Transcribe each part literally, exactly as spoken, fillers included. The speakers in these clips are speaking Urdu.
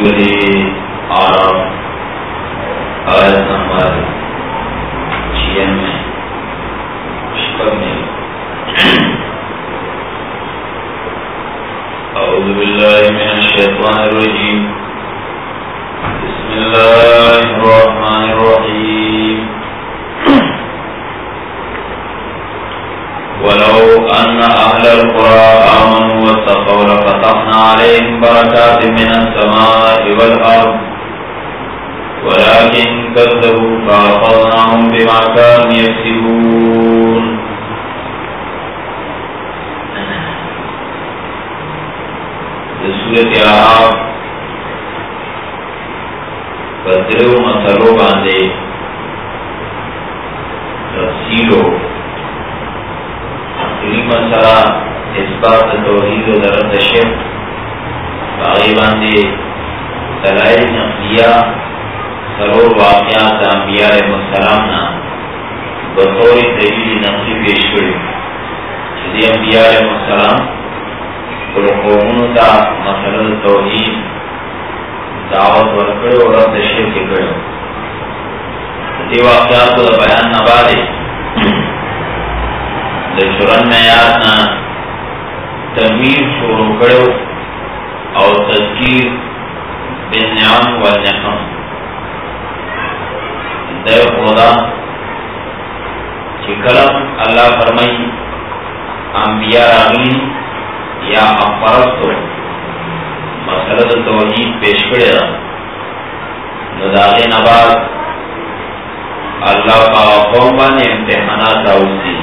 سورة آراف آیت نمبر چھیانوے شکر میں اعوذ باللہ من الشیطان الرجیم بسم اللہ الرحمن الرحیم ولو ان اهل القرى آمنوا واتقوا لفتحنا عليهم بركات من السماء والارض ولكن كذبوا فاخذناهم بما كانوا يكسبون. سورة اعراف بدرو مسلو باندے تفصیلو اخری مسئلہ اثبات توحید و درد شرک باقی باندے دلائل نقلیہ سرور واقعات انبیاء علیہ السلام نا بطور دلیل نقلی پیش کرے چیزی انبیاء علیہ السلام کل قومون تا مسئلہ توحید دعوت ورکڑے اور رد شرک کرے. دی واقعات کو بیان نبادے چورن میں آیاتنا تنویر شروع کرو اور تذکیر بالنعم والنقم دے خدا چکلم اللہ فرمائی انبیاء راغلی یا اپرستو مسئلہ توحید پیش کرے دا نداغی نباد اللہ کا قوم بانے امتحانات راوزی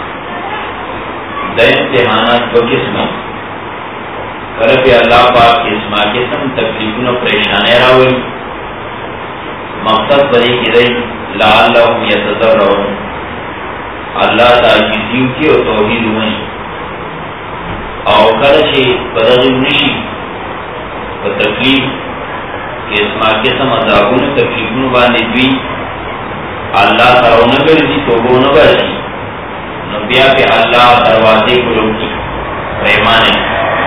دے امتحانات کو قسم کرپی اللہ پاک قسمہ قسم تکلیفون و پریشانے راوی مقصد بری کی دی لعلہم یتضرعون اللہ تعجیزیو کی و توحید ہوئی او کرچے بدغیم نشی و تکلیف قسمہ قسم عذابون تکلیفون بانے دوی اللہ ترونگر دی توبونگر دی نبیہ پہ اللہ دروازے کو روکی پریمانے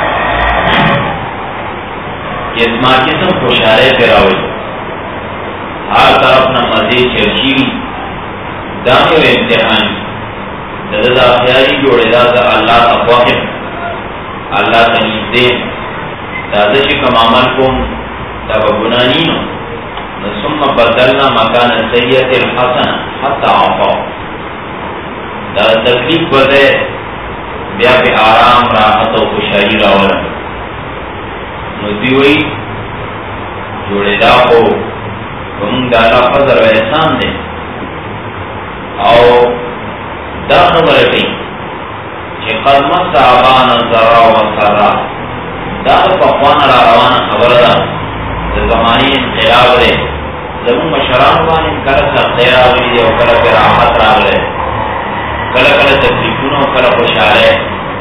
قسمہ قسم خوشارے پہ راوی ہر طرف نہ مزید چرشیوی دامی و امتحانی دادا خیاری جوڑے دادا اللہ تقویم اللہ تنیز دین دادا شکم عمل کم دابا گنانینو نسم بدلنا مکان سیئت الحسن حتی عفا دا تکلیف بدے بیا پہ آرام راحت و خوشحالی راولا ندیوئی جوڑے دا کو ہم دادا فضل و احسان دے او دا خبر کی چی قدمت صحابان الزرع و سرع دا فقوان را روان خبر دا زمانی انقلاب دے زمون مشران وانی کل سختی راولی دے و کل پی راحت راولے کل کل تکلیفون و کل خوشحالے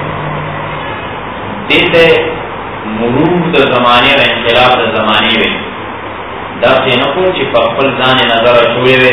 دیتے مرور دا زمانی و انقلاب دا زمانی وی دا سینکو چی پخپل زان نظر چوئے وی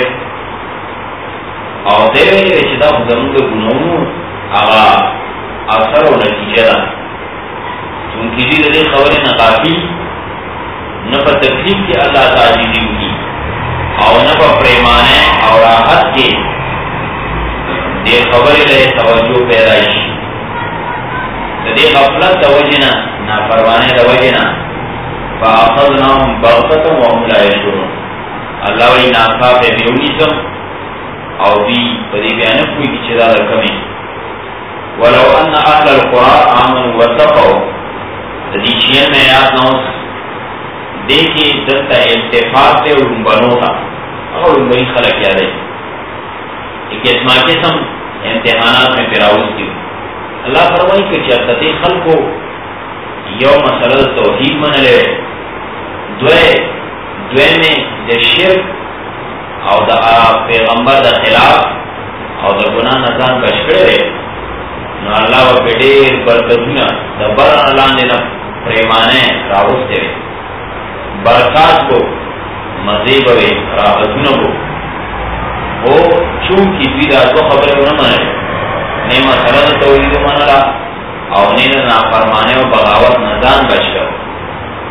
او دیوے وی چی دا زمون دا گناونو آغا اثر و نتیجہ دا چونکی دی دے خبر نقافی نپا تکلیف کی اللہ تعالی ہوگی او نپا پریمانے اور راحت کے دے خبر لے توجہ پیدائش دے غفلت توجنا نافرمانے توجنا فاخذناهم بغتة وهم لا يشعرون اللہ وی ناکا پہ بیونیسم او بی پدی بیانک کوئی کی چیزا رکھمی ولو ان اہل القرآن آمن واتقوا دے چین میں یاد نوس دیکھیں دلتا اتفاق سے رنبنوں تھا اور رنبنی خلق کیا دے ایک اسما قسم امتحانات میں پیراؤز کی اللہ فرمائی کہ چرطتی خلق کو یو مسئلہ توحید من لے دوئے دوئے میں دے شرک او دا پیغمبر دا خلاف او دا گناہ نظام کا شکڑے نو اللہ و پیڑیر برکتونا دا بران اللہ نے پریمانے راوز دے برکات کو مزیب ہوئے راحتون کو وہ چونکی دوی دا دو خبر کو نہ منے نہیں مسئلہ توحید من را او نہیں نافرمانے و بغاوت نظام بچ کر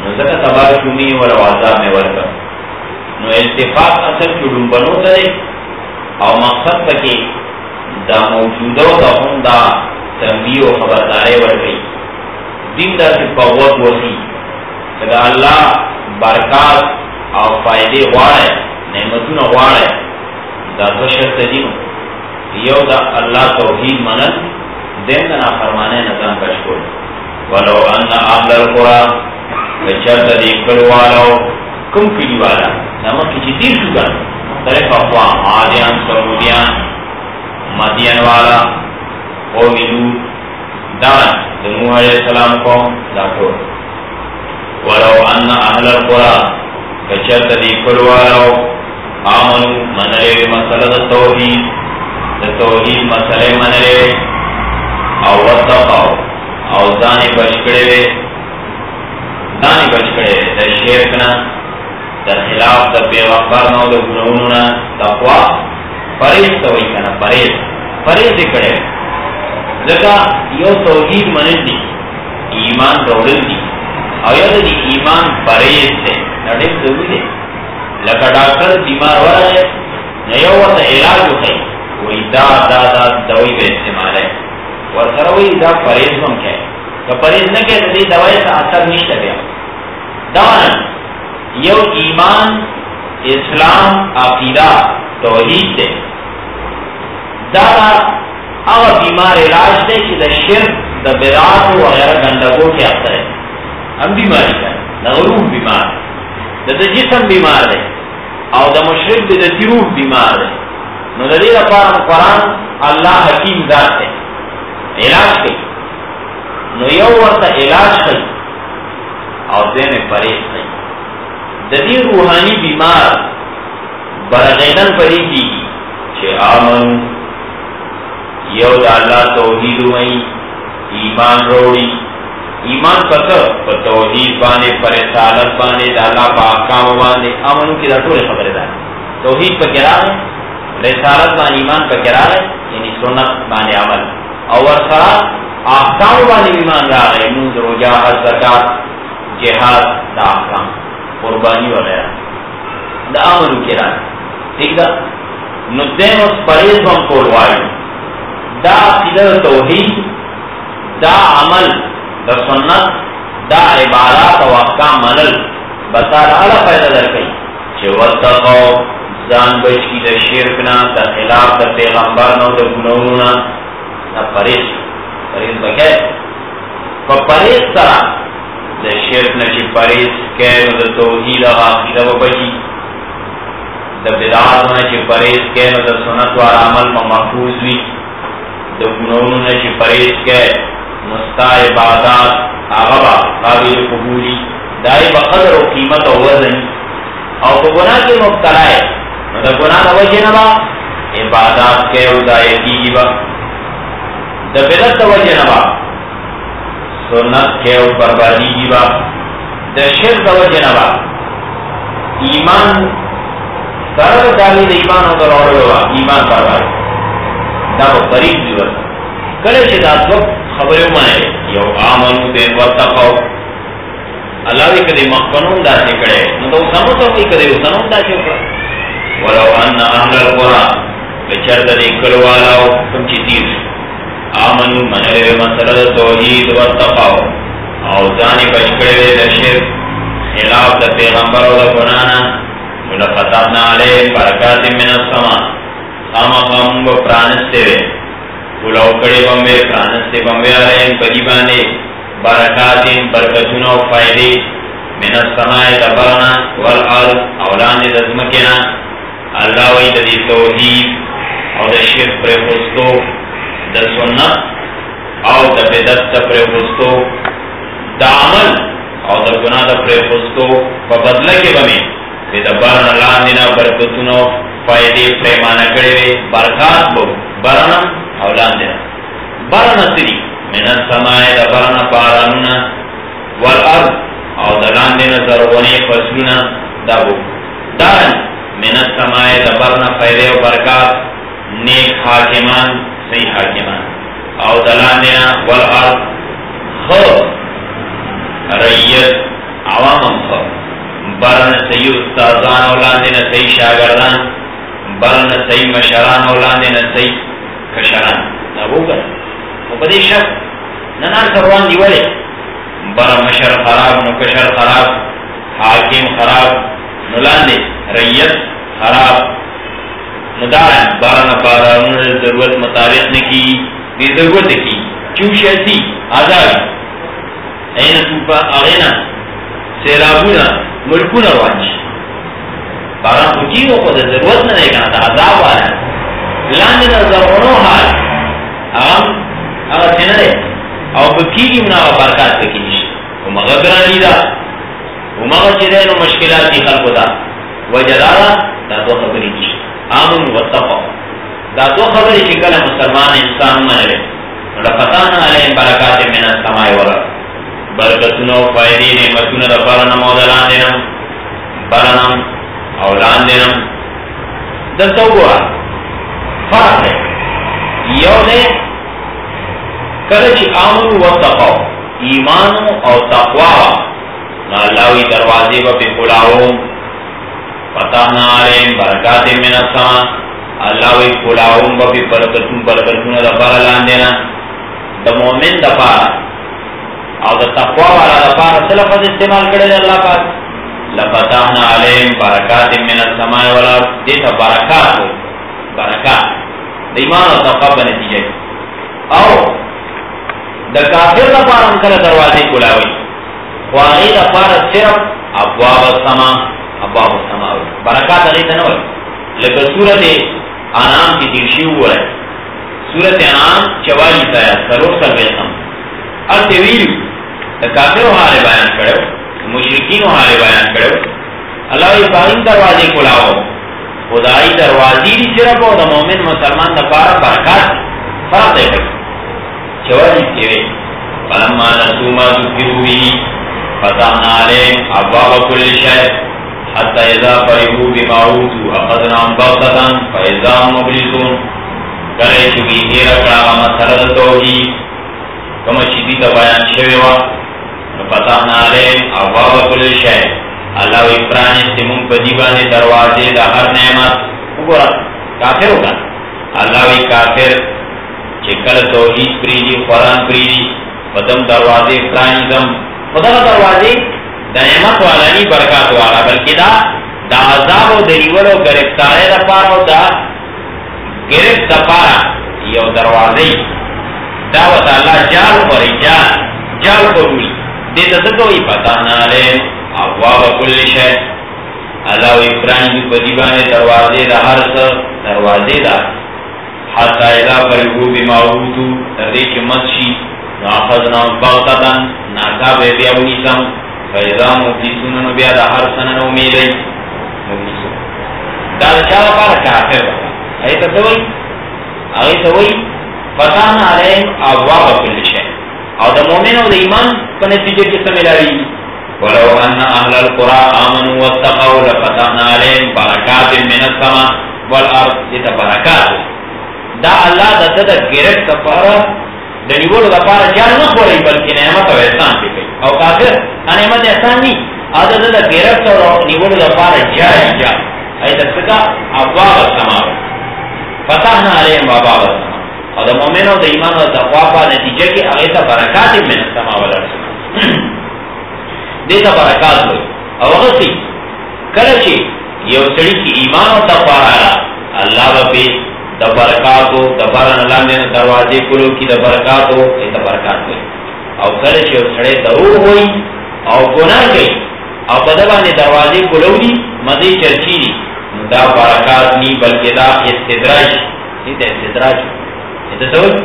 نو ذکر تبا شمی ولو عذاب میں ورکا نو التفاق اصل چلون بنو ترے او مقصد تکی دا موجودو دا ہم دا تنبیہ و خبردارے ورکی دین دا سی قوت وسی کہ اللہ برکات او فائدے وارے نعمتون وارے دا دو شرط دینو یو دا اللہ توحید منن دین دا نافرمانے نظام کشکول ولو ان اہل القرآن بچرت دیکھل والو کم کلی والا نمک کی تیر شکر مختلف اقوام عادیان سعودیان مدین والا قومی لوط دان نوح علیہ السلام قوم داکھو ولو ان اہل القرآن بچرت دیکھل والو آمنو منرے مسئلہ توحید توحید مسئلے منرے او واتقاو او دانی بچکڑے دانی بچکڑے در شرکنا در خلاف در پیغمبر نو در گناہوننا تقوی پریز توئی کنا پریز پریز کڑے لکا یو توحید منن دی ایمان روڑن دی او یو دی ایمان پریز دے نڈیم ضروری دے لکا ڈاکٹر بیمار ہو رہا ہے نیو وقت علاج ہوئی وی دا دا دا دوئی بے استعمال ہے ورسروی دا پریز ہم کہے کہ پریز نہ کہے تو دی دوائی سے اثر نہیں لگیا دوانا یو ایمان اسلام عقیدہ توحید دے دادا او بیمار علاج دے کہ دا شرک دا بدعات وغیرہ گندگو کے اثر ہے ہم بیماری کا دا روح بیمار دا دا جسم بیمار دے او دا مشرک دے دا روح بیمار دے نو دا دیر اپار قرآن اللہ حکیم ذات ہے علاج کی نو یو ورطا علاج کی او دین پریز کی دا دیر روحانی بیمار برغیدن پری کی چھے آمن یو دا اللہ توحید ہوئی ایمان روڑی ایمان پتر پر توحید بانے پر رسالت بانے دا اللہ پا احکام بانے آمنوں کی دا ٹولے خبر دا توحید پر کرا ہے رسالت بانے ایمان پر کرا ہے یعنی سنت بانے عمل اور سرا احکام بانے ایمان را ہے نوز روجہ حج زکاة جہاد دا احکام قربانی وغیرہ دا آمنوں کرا ہے ٹھیک دا ندین اس پریز بم کولوائی دا عقیدہ توحید دا عمل دا سنت دا عبادات و احکام منل بتا رہا پیدا در کئی چھے واتقو زان بچ کی دا شرکنا دا خلاف دا پیغمبر نو دا گناہونا دا پریز پریز بکے پا پریز سرا دا شرکنا چی پریز کہے نو دا توحید و عقیدہ و بچی دا بدعاتنا چی پریز کہے نو دا سنت و عمل ما محفوظ ہوئی دا گناہونا چی پریز کہے مستا عبادات آغبا قابل قبولی دائی بقدر و قیمت و وزن او تو گناہ کے مبتلا ہے دا گناہ دا وجہ نبا عبادات کے ادائی کی با دا بدت دا وجہ نبا سنت کے بربادی کی با دا شرک دا وجہ نبا ایمان سرد ڈالی دا ایمان ہوتا روڑ ہوا ایمان بربادی دا وہ قریب دیور کلے شداد وقت خبروں مانے یو آمنو دین واتقو اللہ بھی کدی مخفنون دا چکڑے نو تو سمتو کی کدی سنون دا چکڑا ولو ان اہل القرآن بچرد دیکھل والاو کم چی تیر آمنو منرے مسئلہ توحید واتقو او زانی بچکڑے دا شرک خلاف دا پیغمبر و دا گنانا ملفتاتنا علیہ برکات من السما خاما خامون با پرانستے وے بلاو کڑے بمبے پرانستے بمبے آرہے ان پدیبانے برکاتین برکتون و فائدے من السماء دبرنا والارض اولان دزمکنا اللہ وی دی توحید او دا شرک پر خستو دا سنت او دا بدت پر خستو دا عمل او دا گناہ دا پر خستو پا بدلہ کے بمیں دا برنا لاندنا برکتون و فائدے پریمانہ کڑے برکات بو برنا اولان دینا برنا سری من السماء دا برنا پارانونا والارض او دلان دینا زرغنی فصلونا دابو دارن من السماء دا برنا فیدے و برکات نیک حاکمان صحیح حاکمان او دلان دینا والارض خود ریت عوام استادان اولاندے نہ صحیح شاگردان بل نہ صحیح مشران اولاندے نہ صحیح کشران نہ وہ کر وہ بدی شک نہ نہ سروان دی وڑے بر مشر خراب نہ کشر خراب حاکم خراب نہ لاندے ریت خراب مدار بارہ نہ بارہ ضرورت مطابق نے کی دی ضرورت کی چوش ایسی آزاد این سوپا آغینا سیلابونا ملکونا وانچ باران خوچیو خود ضرورت نہ دیکھنا تا عذاب والا لاندے نا ضرورنو حال اغم اغا سینا دے او بکیگی منا برکات بکیش ومغا گرانی دا ومغا چیدے نو مشکلات دی خلقو دا وجدارا دا دو خبری دیش آمن واتقو دا دو خبری چکل مسلمان انسان منلے لفتانا علیہم برکات من السماء والارض برکتنا و فائدی نعمتنا دا برنم او دلان دینم برنم او لان دینم دلتو گورا فرق ہے یو دے کلچ آمن و تقو ایمان او تقوی نالاوی دروازے با پی کلاؤں فتحنا علیہم برکات من السماء اللہوی کلاؤں با پی برکتن برکتنا دا برلان دینا دا مومن دا پارا او دا تقوی والا دا پارا سلفت استعمال کرے دا اللہ پاک لفتحنا علیہم برکات من السماء والارض دیتا برکات ہو برکات دا ایمان و تقوی بنتیجہ او دا کافر دا پارا ہم کل دروازے کلاوی خواہی دا پارا صرف ابواب السماء ابواب السماء برکات الیتا نوی لکہ صورت انعام کی ترشی ہوا ہے سورت انعام چوالیس آیا سلوک سر بیسم ارتویلیو دا کافر حال بیان کرو مشرکین حال بیان کرو اللہ افاہیم دروازے کلاو خدای دروازی دی صرف و دا مومن مسلمان دا پارا برکات فرق دے کر چوالیس کیوے فلما نسوما ذکرو بھی فتحنا علیہم ابواب کل شیء حتی اذا فرحوا بما اوتوا اخذناهم بغتة فاذا هم مبلسون کرے چکی دیر اکڑا مسئلہ توحید کم چیزی تا بیان شویوا فتحنا علیہم ابواب کل شیء اللہ و افرانی سمون پدیبانی دروازے دا ہر نعمت اگورا کافر ہوگا اللہ و کافر چکل توحید پریدی قرآن پریدی فتم دروازے افرانی دم خدا دروازے دا نعمت والا نی برکات والا بلکہ دا دا عذاب و دریول و گرفتارے دا پارا و دا گرفت دا پارا یو دروازے دعوت اللہ جال پر جال جال قبول دیتا دکوئی فتحنا علیہم ابواب کل شیء اللہ و افرانی بدیبان دروازے دا ہر سر دروازے دا حتی اذا فرحوا بما اوتوا تردیش مسشی ناخذنا بغتتا ناکاب بیاونی سم فیضا مبلیسون بیا دا ہر سنن امیدی مبلیسون دا چاہ پارا کافر بکا ایتا سوئی ایتا وئی فتحنا علیہم ابواب کل شیء او دا مومن او دا ایمان کا نتیجہ کس ملاوی ولو ان اہل القرآ آمنوا واتقوا لفتحنا علیہم برکات من السماء والارض ایتا برکات دا اللہ دا دا گرفت پارا دا نیولو دا پارا جال نخوری بلکہ نعمت و احسان پی کئی او کافر نعمت احسان نہیں آدھا دا گرفت و نیولو دا پارا جال جال ایتا سکا ابواب السماء فتحنا علیہم ابواب السماء اور دا مومن و دا ایمان و تقوی نتیجہ کی اغیتا برکات من السماء والارض دیتا برکات ہوئی او غصی کلچی یو سڑی کی ایمان و تقوی رہا اللہ با پی دا برکاتو دا برن اللہ میں دروازے کلو کی دا برکاتو ایتا برکات ہوئی او کلچی یو سڑی ضرور ہوئی او گناہ گئی او بدبانی دروازے کلو دی مزی چرچی دی دا برکات نی بلکہ دا استدراج ایتا استدراج ایتا سوچ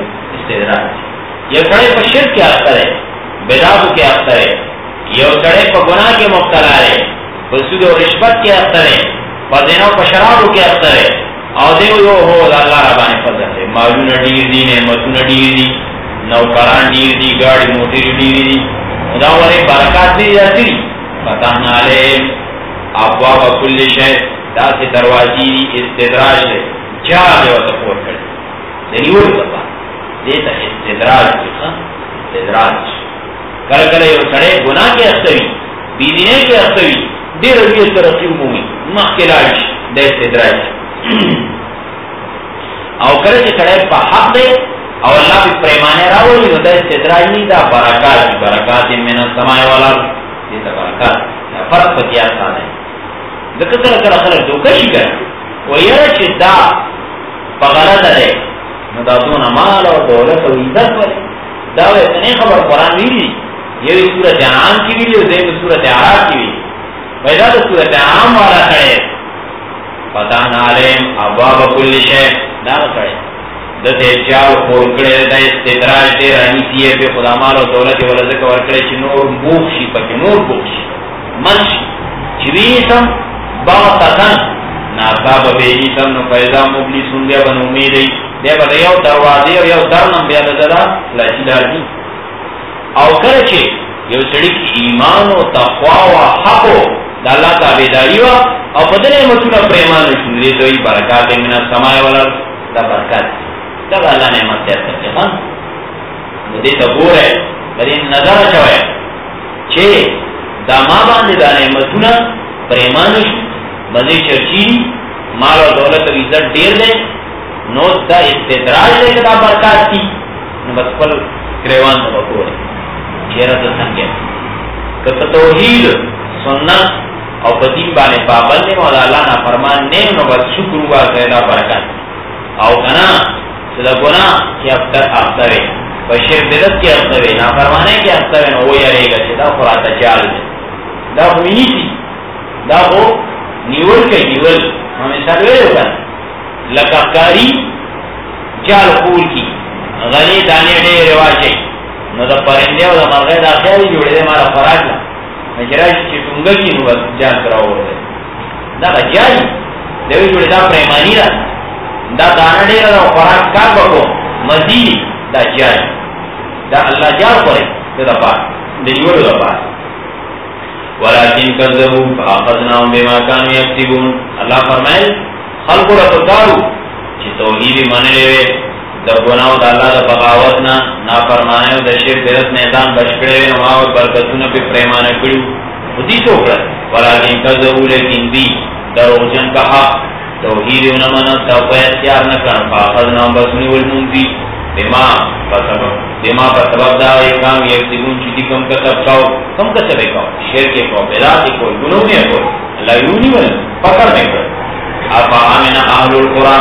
استدراج یہ سڑے پر شرک کے اثر ہے بدعاتو کے اثر ہے یہ سڑے پر گناہ کے مبتلا ہے بسود و رشوت کے اثر ہے فزینہ و شرابو کے اثر ہے او دیو یو ہو اللہ ربانی فضل ہے معلوم ڈیر دی نعمتون ڈیر دی نوکران ڈیر دی گاڑی موٹر ڈیر دی مداوری برکات دی جاتی دی فتحنا علیہم ابواب کل شیء دا سے دروازی استدراج ہے جا دے و سپورٹ کر دے نیور بتا دیتا استدراج دیتا استدراج کل کل یو سڑے گناہ کے اختوی بیدینے کے اختوی دیر رویت ترقی عمومی مخلاش دا استدراج او کرے چی کڑے پا حق دے او اللہ بھی پریمانے راولی نو دا استدراج نہیں دا برکات برکات من السماع والارض دیتا برکات فرق پتیار سانے دا کتر کر خلق دوکشی کر ویرا چی دا پا غلط دے نو دا دون مال و دولت و عزت ولی دا وہ اتنے خبر قرآن ویلی یہ صورت عام کی ویلی و دیم صورت عراب کی ویلی ویدہ دا صورت عام والا کھڑے فتحنا علیم ابواب کل شیخ دا کھڑے دا تیچاو خورکڑے دا استدراج دے رانیسی ہے پہ خدا مال و دولت ولزک ورکڑے چی نور بوخشی پکی نور بوخشی منشی چویسم باغتتن ناصاب بیجیسم نو فیضا مبلی سندیا بن امیدی دے با یو دروازی و یو درنم بیاد زدہ لچی دارجی او کرچے یو سڑک ایمان و تقوی و حق و دا اللہ تابداری و او پدن نعمتونا پریمان شنوری دوئی برکات من السماع والارض دا برکات دا اللہ نعمت تیار کرتے خان دیتا بور ہے لیکن نظر چوئے چھے دا ما باندے دا نعمتونا پریمان شنوری مزی چرچی مال و دولت و عزت دیر دے نو دا استدراج دے کہ دا برکات کی نو بس پل کریوان دا بکو ہے چیرہ دا سنگے کہ توحید سنت او بدین بانے پابندے مولا اللہ نا فرمان نیم نو بس شکر ہوا کہ دا برکات او کنا صدا گناہ کی افتر افترے بشیر بدت کی افترے نا فرمانے کی افترے نو وہ یارے گا چی دا خراتا چال دے دا خوینی سی دا خو نیول کئی نیول ہمیں سروے ہوگا لکاکاری جال خول کی غنی دانے دے رواجے نو دا پرندے و دا مرغے دا خیلی جوڑے دے مارا فراج لا مجراج چی ٹونگا کی نو بس جال کرا ہو رہے دا با جائی دیوی جوڑے دا پریمانی را دا دانا دے را فراج کار بکو مزید دا جائی دا اللہ جال کرے دا پاک دا جوڑے دا پاک ولیکن کذبوا فاخذناهم بما كانوا یکسبون اللہ فرمائے خلق را پکارو چی توحید مانے لے دا گناہ دا اللہ دا بغاوتنا نافرمانے دا شرک برس نیتان بشکڑے نماوت برکتون پی پریمانے کڑیو خودی سوکرا ولیکن کذبوا لیکن دی دروجن کا حق توحید انمانا توقع اختیار نکن فاخذناهم بسنی والمنزی بما بسبب بما بسبب دا ایکام یکسبون چیزی کم کسب کھاؤ کم کسب کھاؤ شرک کو بیداتی کو گنوہی کو اللہ یونی ون پکڑ میں کر افا آمین اہل القرآن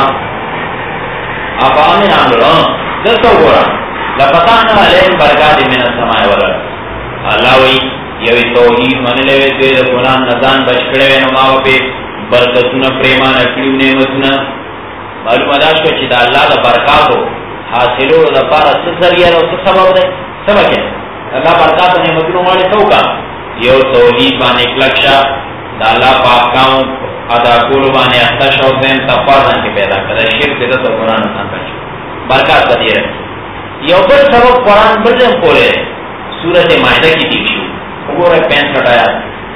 افا آمین اہل القرآن دستو قرآن لفتانا علیہم برکات من السماع والارض اللہ وی یوی توحید من لے توی دا قرآن نزان بشکڑے نماو پہ برکتون پریمان اکلیو نعمتون معلوم اداش کو چی دا اللہ دا برکاتو حاصلو دا پارا سسریہ رو سسبب دے سبب ہے اللہ برکاتو نعمتون والے سو کا یو توحید بانے اکلکشا دا اللہ پاکاؤں ادا کولو بانے اختش و زین تفاظن کے پیدا کرده شرک دیتا تو قرآن انسان کرشو برکات بدی رہے یو بل سبب قرآن بلزم کولے سورت مائدہ کی دیکشو وہ رہے پین سٹایا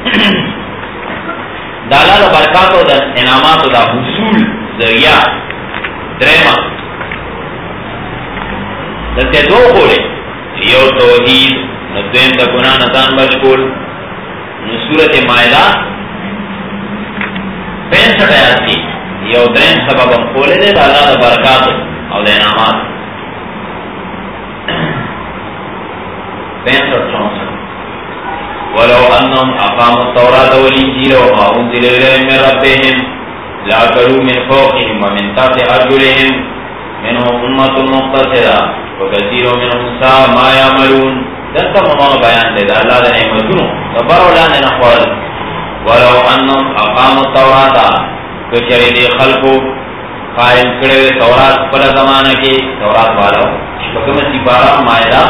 دا اللہ دا برکات و دا انعامات و دا حصول ذریعہ دریمہ دلتے دو کولے یو توحید ندویم دا گناہ نتان بشکول نصورت مائدہ پینسٹھ آیات کی یو درین سبب ہم کھولے دے دا اللہ دا برکات او دا انعامات پینسٹھ چونسٹھ ولو انہم اقاموا التوراة والانجیل وما انزل الیہم من ربهم لأکلوا من فوقهم ومن تحت ارجلهم منهم امة مقتصدة وكثير منهم ساء ما يعملون دلتا ممانو بیان دے دا اللہ دا نعمتونو دا برولان نخوال ولو انہم اقاموا التوراة کچھر دے خلقو قائم کرے تورات پلا زمانہ کی تورات والا شکم سپارہ مائدہ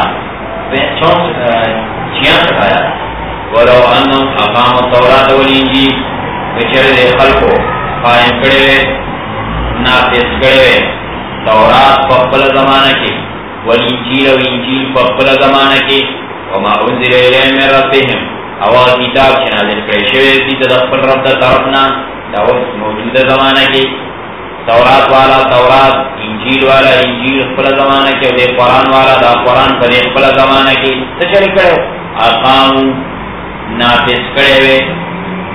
چھیانسٹھ آیا ولو انہم اقاموا التوراة والانجیل کچھر دے خلقو قائم کرے نافذ کرے تورات پلا زمانہ کی والانجیل و انجیل پلا زمانہ کی وما انزل الیہم من ربهم اول کتاب چھ نازل کرے شوی دی تدخل رب دا طرفنا دا وقت موجود زمانہ کی تورات والا تورات انجیل والا انجیل پلا زمانہ کی و دے قرآن والا دا قرآن پلے پلا زمانہ کی تشریح کرے آقام نافذ کرے وے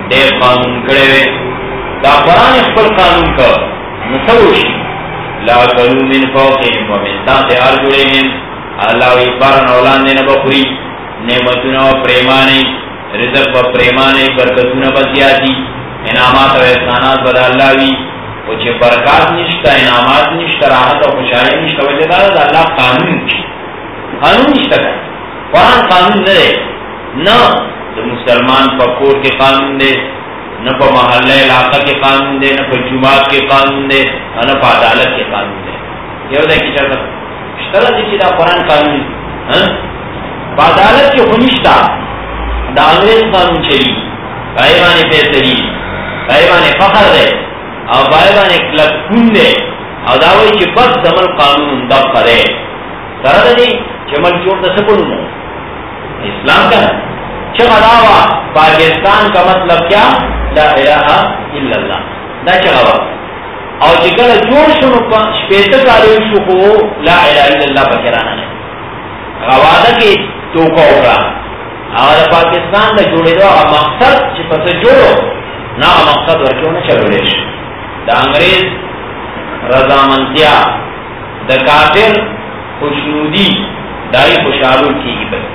ډېر قانون کړی وي. دا قرآن خپل قانون کا نسوشی لا کلو من فوقهم ومن تحت ارجلهم. اللہ وی بارن اولان دینا بخوری نعمتونا و پریمانی رزق و پریمانی برکتونا بزیادی انعامات و احسانات بدا اللہ وی وچه برکات نشتا انعامات نشتا راحت و خوشحالی نشتا وجہ دارا دا اللہ قانون کی قانون نشتا کر قرآن قانون دے نا دا مسلمان پکور کے قانون دے نہ پا محلہ علاقہ کے قانون دے نہ پا جماعت کے قانون دے نہ پا عدالت کے قانون دے. یہ ہوتا ہے کہ چلتا اشترا دی چیزا قرآن قانون پا عدالت کے خنشتا دا انگریز قانون چلی بائیوان پیسری بائیوان فخر دے او بائیوان لکھون دے او داوئی چی بس دمل قانون دب کرے سرد دی چمل چوٹ دا سپنو اسلام کا چگہ داوا پاکستان کا مطلب کیا لا الہ الا اللہ دا چگہ وا او چکل جوڑ شنو شپیتا کاریو شکو لا الہ الا اللہ پکرانا ہے غوادہ کی توقع اکرا اور پاکستان دا جوڑے دو مقصد چی پس جوڑو نا مقصد ورکیو نا چلو لیش دا انگریز رضامندیا دا کافر خوشنودی دائی خوشحالو کی گی پر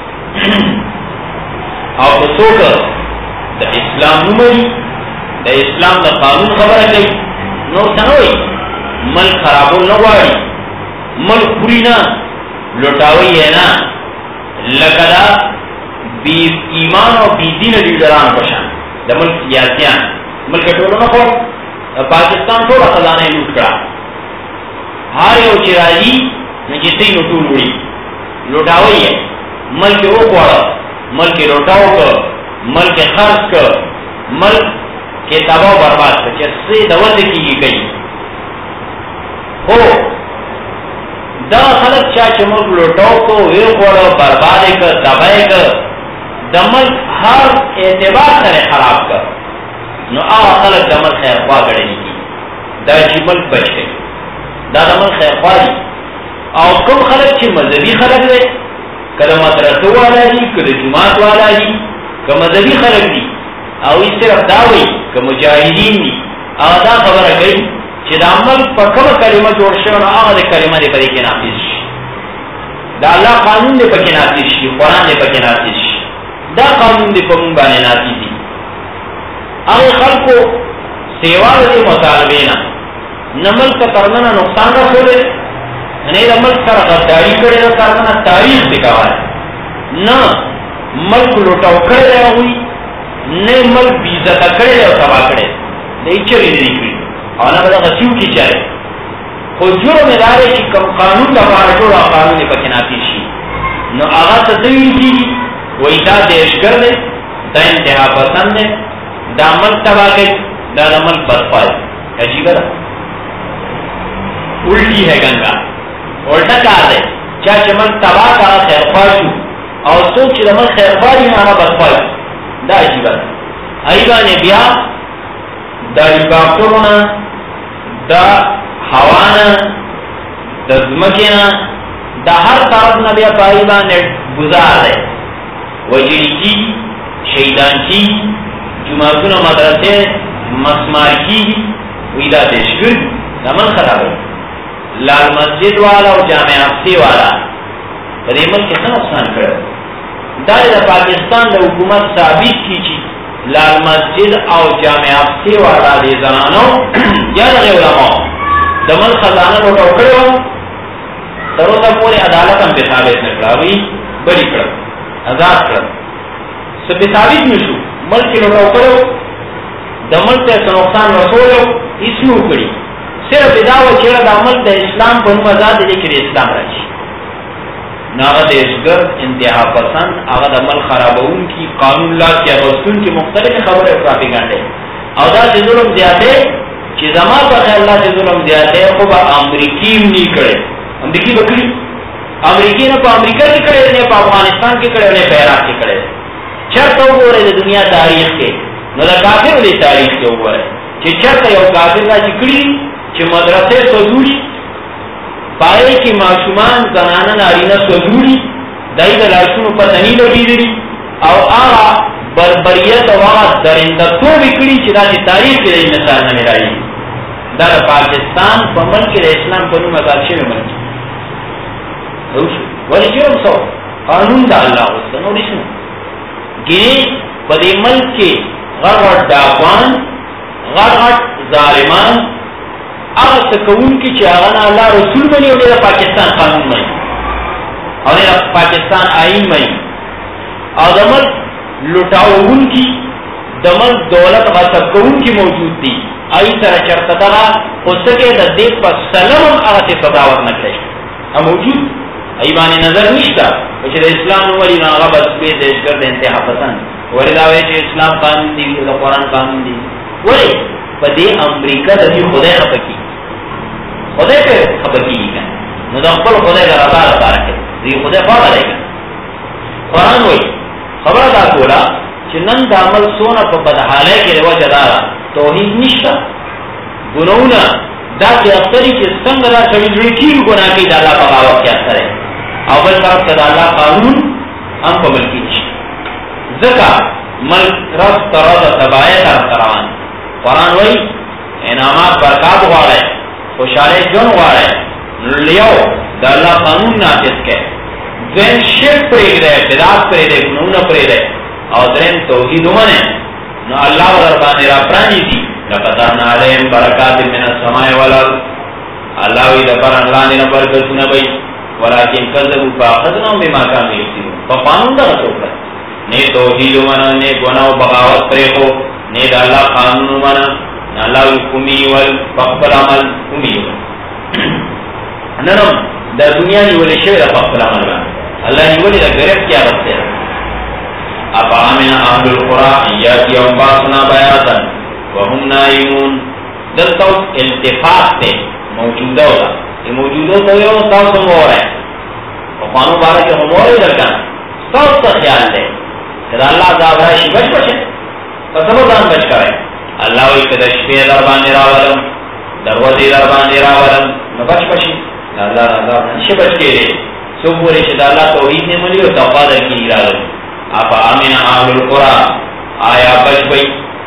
او پسوک دا اسلام نمری دا اسلام دا قانون خبر کئی نو سنوئی ملک خرابو نواری ملک پوری نا لٹاوئی ہے نا لکدا بی ایمان و بی دین لیڈران پشان دا ملک سیاسیان ملک ٹولو نخور پاکستان ٹولا خزانے لوٹ کرا ہارے او چراجی نجیسی نٹول گوڑی لٹاوئی ہے ملک او کوڑا ملک لوٹاو کر ملک خرچ کر ملک کے تباہ برباد کر جس سے دولت کی گئی گئی ہو دا خلق چاچ ملک لوٹاو کو ویر کوڑا برباد کر دبائے کر دا ملک ہر اعتبار سے خراب کر نو آ خلق دا ملک خیر خواہ کرے نہیں کی دا چی ملک بچ گئی دا دا ملک خیر خواہ دی اور کم خلق چی مذہبی خلق دے کدا مدرسو والا دی کدا جماعت والا دی کدا مذہبی خلق دی او اس صرف داوئی کدا مجاہدین دی او دا خبر کئی چی دا عمل پا کم کلمہ جوڑ شون آغا دا کلمہ دے پا دے کے نافذ شی دا اللہ قانون دے پا کے نافذ شی قرآن دے پا کے نافذ شی دا قانون دے پا منبانے نافذ دی آغا خلقو سیوال دے مطالبینا نمل کا کرننا نقصان رسو دے نہیں دا ملک سر غداری کرے دا کارنا تاریخ دکھاوا ہے نا ملک لوٹاو کرے رہا ہوئی نہیں ملک بیزتا کرے رہا تبا کرے نہیں چلی نہیں کری اور نا بدا غسیو کی چاہے خود جرم ادارے کی کم قانون دا پارا جوڑا قانون پکناتی شی نو آغا تدویر کی وہی دا دیشگر دے دا انتہا پسند دے دا ملک تبا گئی دا دا ملک برپائی عجیب دا الٹی ہے گنگا الٹا کار دے چاچے ملک تباہ کارا خیر خواہشو اور سوچ چی دا ملک خیر خواہی مانا برپائی دا عجیبا ایبانی بیا دا ریکاپترونا دا حوانا دا زمکینا دا ہر طرف نبیا پایبان گزار دے وجری کی شیدان کی جماعتون مدرسے مسمار کی ویدہ تشکر دا من خراب ہے لال مسجد والا اور جامع افسی والا بدے ملک کتنا نقصان کرے دائر پاکستان دا حکومت ثابت کی چی لال مسجد اور جامع افسی والا دے زنانوں یا دا علماء دا ملک خزانہ لوٹا اکڑے ہو سرو تا پورے عدالت ہم بے ثابت نکڑا ہوئی بڑی کرد آزاد کرد سب بے ثابت نشو ملک لوٹا اکڑے ہو دا ملک تا نقصان رسول ہو اس میں اکڑی صرف اداو چیرہ دا عمل دا اسلام پر مزاد دے کہ اسلام راجی ناغا دیشگر انتہا پسند آغا دا عمل خرابون کی قانون اللہ کی رسول کی مختلف خبر پراپیگانڈے او دا سے ظلم زیادے چی زمان پر خیال اللہ سے ظلم زیادے خوب امریکی نہیں کرے امریکی بکری امریکی نے پا امریکہ کی کرے انہیں پا افغانستان کی کرے انہیں پیراک کی کرے چرت ہو گو رہے دنیا تاریخ کے نو دا کافر ہوئی تاریخ کے ہو رہے چی چرت یو کافر را چکڑی چی مدرسے سوزوری پائے کی معشومان زنانا نارینا سوزوری دائی دا لاشون پتنی لگی دری او آغا بربریت او هغه درنده‌توب یې کړي چې دا چې تاریخ کې د مثال نه ملایي. دا د پاکستان په ملک کې د اسلام په نوم آزاد شوی ملک ولې جرم سو قانون د الله اوس نو نشو ګي په دې ملک کې غړ غړ ډاکوان غړ غړ ظالمان هغه څه کوونکي چې هغه نه الله رسول مني او د پاکستان قانون مني او د پاکستان آئین مني او د ملک لوټاوونکي د ملک دولت غصب کوونکي موجود دي. ای سره چرته دا اوسکه د دې په سلام هغه ته صدا ورنکړي ا موجود ای باندې نظر نشته چې د اسلام ولی نه هغه بس په دیش ګر د انتها پسند وردا وی چې اسلام قانون دی د قرآن قانون دی ولی په دې امریکا د دې خدای خپکی خدای په خپکی کنه نو د خپل خدای غره لپاره کې دې خدای په اړه دی قرآن وی خبره دا کوله چې نن د عمل سونه په بدحاله کې وجه دا توحید نشته ګناونه دا چې اکثری چې څنګه را شوی لکیل ګناه کوي د الله په بغاوت کې اثر او بل طرف ته د الله قانون هم په ملک کې ځکه ملک رب تراد تبعه تر قرآن قرآن وی انعامات برکات غواړي خوشاله جون غواړي لیو د الله قانون نافذ کړي ځین شرک پرې دی بدعت پرې دی ګناونه پرې دی او درین توحید ومنه نو الله ور باندې را پرانی دي لقطعنا عليهم برکات من السماء والارض الله وی دبر الله نه برکتونه وي ولكن كذبوا فاخذناهم بما كانوا يكسبون فقانون دا څوک نه توحید ومنه نه ګناه او بغاوت پرې کو نه د الله قانون ومنه الله حکمي ول فقبل عمل حکمي نن د دنیا نیول شوی د فقبل عمل الله نیول د غیرت کیا راځي ابا من اهل القرى ياتيهم باسنا بياتا وهم نائمون دلتا التفاق تے موجودہ ہوتا یہ موجودہ تو یہ سب سے مور ہے وقانو بارا کے مور ہی لگانا سب سے خیال دے کہ اللہ عذاب رائشی بچ بچے فسبتان بچ کرے اللہ وی کدشپی دربان راولم دروازی دربان راولم نبچ بچی اللہ عذاب رائشی بچ کے لئے سب بولی شد اللہ توحید نے ملی و تفادر کی راولم اپا امین اہل القرآ آیا بچ بئی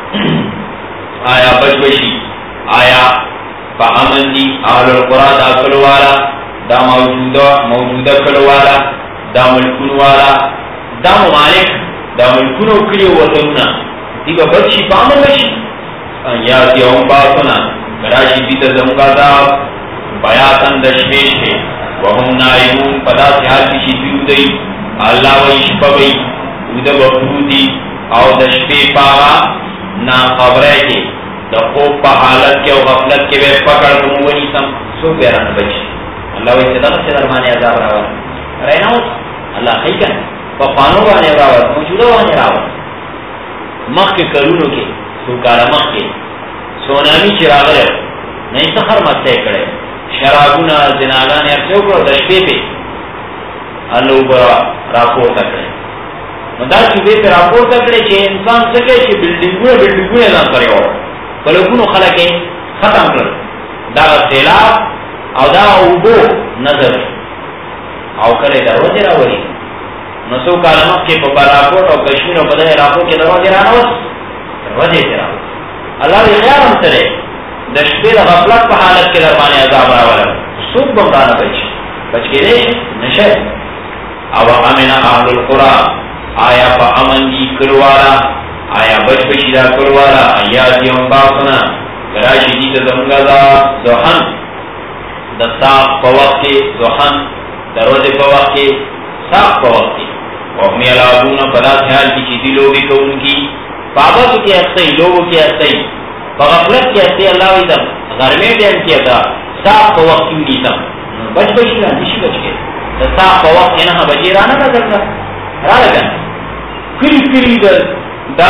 آیا بچ بشی آیا پا امن دی اہل القرآ دا کلوالا دا موجودہ موجودہ کلوالا دا ملکون والا دا ممالک دا ملکونو کلیو وطنونا دی با بچی پا امن بشی یا دیون باسونا کراشی بیتا زمگا دا بیاتن دشمیش ہے وهم نائمون پدا سیحال کشی دیو دی اللہ و اشپا بئی د وقودی او د شپې پاغا نا خبره کې د خوب په حالت کې او غفلت کې به پکړ کوم ونی سم سو بیان بچ الله وي چې دغه څه درمانه عذاب راوړي راینو الله خیکن په قانون باندې راوړي موجوده باندې راوړي مخکې کلونو کې سو کار مخکې سونامي چې راغله نه څه خرمته کړي شرابونه زناګان یې څو کړو د شپې په الله برا راپورته کړي نو دا چې به تر راپورته کړي چې انسان څنګه چې بلډینګونه بلډینګونه ځان کړو کلهونو خلک ختم کړ دا سیلاب او دا وګو نظر او کله دا ورته راوړي نو څو کلمه کې په راپورټ او کشمیر په دغه راپورټ کې دروازه راوړل ورته راوړل الله دې خیال هم سره د شپې د غفلت په حالت کې درمانه عذاب راوړل څوک به نه بچ بچ کېږي نشه او امن اهل القرى آیا پا امن دی کروالا آیا بچ بچی دا کروالا آیا دیون باسنا کراشی دیتا زمگا دا زوحن دا ساق پا وقت کے زوحن دا روز پا وقت کے ساق پا وقت کے وہمی علابون پدا سیال کی چیزی لوگی کون کی پابتو کی اختی لوگو کی اختی پا غفلت کی اختی اللہ ویدم غرمی دیم کیا دا ساق پا وقت کیوں نیتا بچ بچی دا نشی بچ کے دا ساق پا وقت انہا بچی رانا دا کرتا را لگن کلی کلی دا دا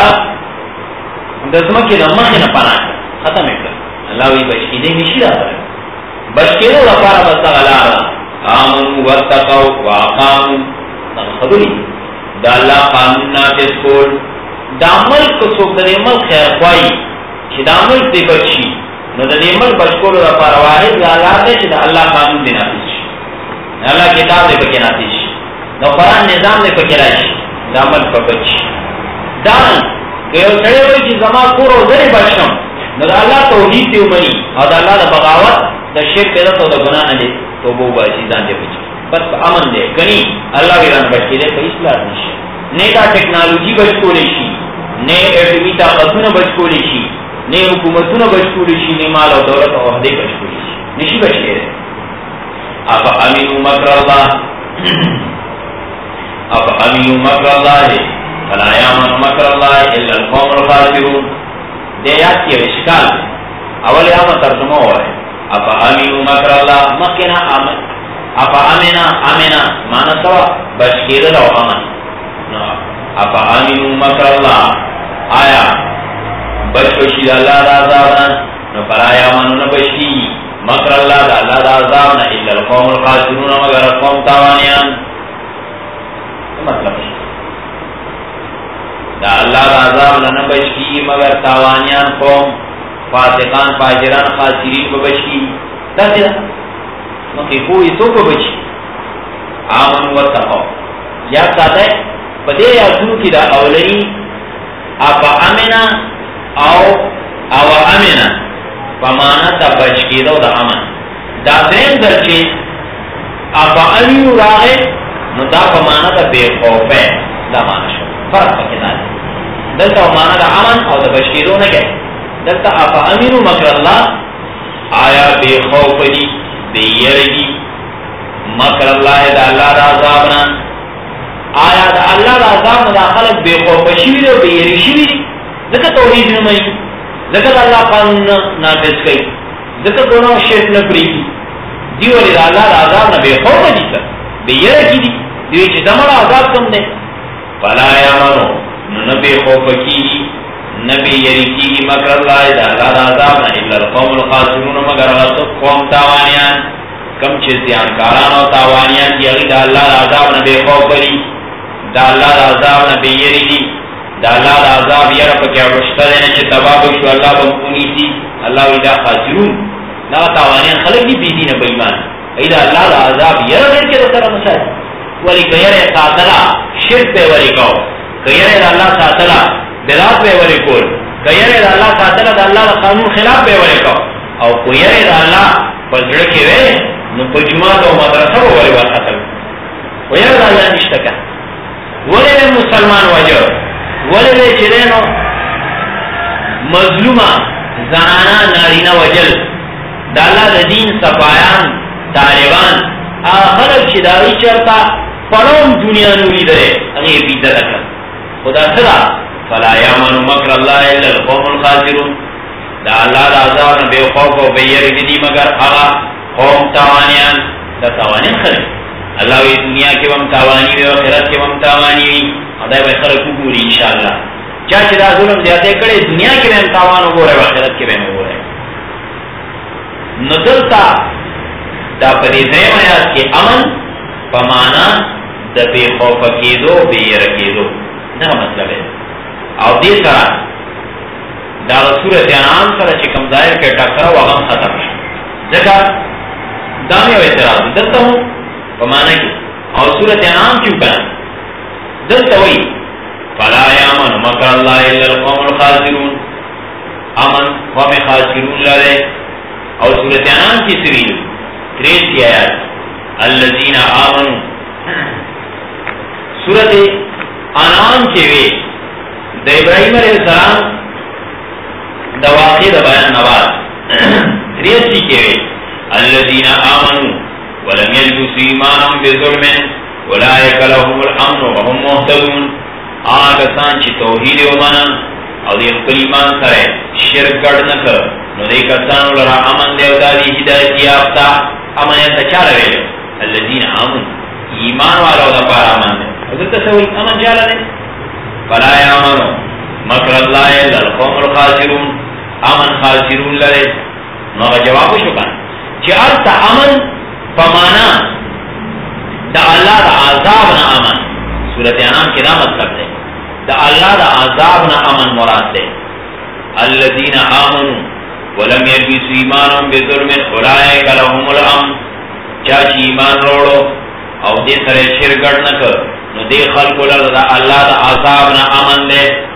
دزمکی دا مخی نا پناہ ختم اکر اللہ وی بچکی دے نشی دا پر بچکی دے لپارا بستا غلارا آمنو واتقو واقامو خبری دا اللہ قانون نافذ کول دا ملک کسوک دا دی ملک خیر خواهی چی دا ملک دی بچی نو دا دی ملک بچکول لپارا واحد دا اللہ دے چی دا اللہ قانون دی نافذ شی اللہ کتاب دی پکی نافذ شی دا قرآن نظام دی پکی راشی دا ملک پا بچی دان کہ یو سڑے ہوئی چی زما کور او ذری بچنم نو دا اللہ توحید دیو بنی او دا اللہ دا بغاوت دا شرک پیدا تو دا گناہ نہ دے تو وہ بچی زان دے بچی بس امن دے کنی اللہ ویران بچی دے پہ اصلاح نشی نے دا ٹیکنالوجی بچ کو لیشی نے ایٹمی طاقتون بچ کو لیشی نے حکومتون بچ کو لیشی نے مال و دولت و عہدے بچ کو لیشی نشی بچ کے دے اب امینو مکر اللہ اب امینو مکر اللہ فلا یامن مکر اللہ الا القوم الخاسرون دے یاد کیا اشکال اول یامن ترجمہ ہوا ہے اب امینو مکر اللہ مکنا آمن اب امنا امنا مانا سوا بچ کے دے لو امن اب امینو مکر اللہ آیا بچ کشید اللہ دا عذابنا نو فلا یامن نبشی مکر اللہ دا اللہ دا عذابنا الا القوم الخاسرون مگر قوم تاوانیان مطلب ہے دا اللہ دا عذابنا نبشی مگر تاوانیان قوم فاسقان فاجران خاسرین کو بچی دا سیدہ مکی کوئی تو کو بچی آمن و تقو یاد ساتھ ہے پدے یا سنو کی دا اولئی اپا امنا او او امنا پمانا تا بچ کی دو دا امن دا دین درچے اپا امیو راغے نو دا پمانا تا بے خوف ہے دا مانا شو فرق پکی دا دلتا مانا دا امن او دا بچ کی دو نگے دلتا اپا امینو مکر اللہ آیا بے خوف دی بے یرگی مکر اللہ دا اللہ دا عذابنا آیا دا اللہ دا عذابنا دا خلق بے خوف شوی دے بے یری شوی ذکر توحید نمائی ذکر اللہ قانون نافذ کئی ذکر گناہ شرک نپری کی دیو علی دا اللہ دا عذابنا بے خوف دی کر بے یرگی دی دیو چی دمرا عذاب کم دے فلا یامنو نبی خوف کی نبی یری کی مکر اللہ دا اللہ دا عذابنا الا القوم الخاسرون مگر غصب قوم تاوانیان کم چیز زیانکاران و تاوانیان کی اگی دا اللہ دا عذابنا بے خوف لی دا اللہ دا عذابنا بے یری دی دا اللہ دا عذاب یر پا کیا رشتہ دینا چی تبابشو اللہ بمکونی سی اللہ وی دا خاسرون نا تاوانیان خلق دی بیدی نا بیمان ای دا اللہ دا عذاب یر دیر کے دا مسائل ولی کیر ساتلا شرک پہ ولی کہو کیر دا اللہ ساتلا بدعات پہ ولی کول کیر دا اللہ ساتلا دا اللہ دا قانون خلاف پہ ولی کہو او کیر دا اللہ پر جڑکی وے نو پجمات و مدرسہ ولی وقتل ویر دا اللہ نشتکا ولی دے مسلمان وجہ ولی دے چرینو مظلومہ زنانا نارینا وجل دا اللہ دا دین صفایان طالبان آخرق چداری چرتا پڑھوم دنیا نوری دے اگر بیدر اکر خدا صدا فلا یامن مکر اللہ الا القوم الخاسرون دا اللہ دا عذاب بے خوف و بیر گدی مگر آغا قوم تاوانیان دا تاوانیان خلق اللہ وی دنیا کے وم تاوانی وی وخیرت کے وم تاوانی وی ادائی بے خلق کو گوری انشاءاللہ چاچی دا ظلم زیادہ کڑے دنیا کے ویم تاوانو گو رہے وخیرت کے ویم گو رہے ندلتا دا پدی زیم آیات کے امن پمانا دا بے خوف کی دو بے یر کی دو نا مطلب ہے او دی سرا دا صورت انعام سرا چکم ظاہر کے ٹکرا وغم ختم ہے ذکر دامی و اعتراض دلتا ہوں پمانا کی اور صورت انعام کیوں کرنا دلتا ہوئی فلا یامن مکر اللہ الا القوم الخاسرون امن قوم خاسرون لرے اور صورت انعام کی سریل تریس کی آیات الذین آمنوا صورت انعام کے وے دا ابراہیم علیہ السلام دا واقع دا بیان نواز تریس کی وے الذین آمنوا ولم يلبسوا ایمانهم بظلم اولئک لهم الامن وهم مهتدون آگا سان چی توحید امانا او دی خپل ایمان سرے شرک گڑ نکر نو دی کسانو لرا امن دیو دا دی ہدایت یافتا امن یتا چالا ویلو الذین آمن ایمان والا دا پار امن دے حضرت سوئی امن چالا دے فلا یامنو مکر اللہ الا القوم الخاسرون امن خاسرون لرے نو جواب شکن چی ارتا امن فمانا دا اللہ دا عذاب نا امن سورت انعام کی نام مطلب دے دا اللہ دا عذاب نا امن مراد دے الذین آمنوا ولم یلبسوا ایمانهم بظلم اولئک لهم الامن چاچی ایمان روڑو او دے سرے شرک گڑ نہ کر نو دے خلق دا اللہ دا عذاب نا امن دے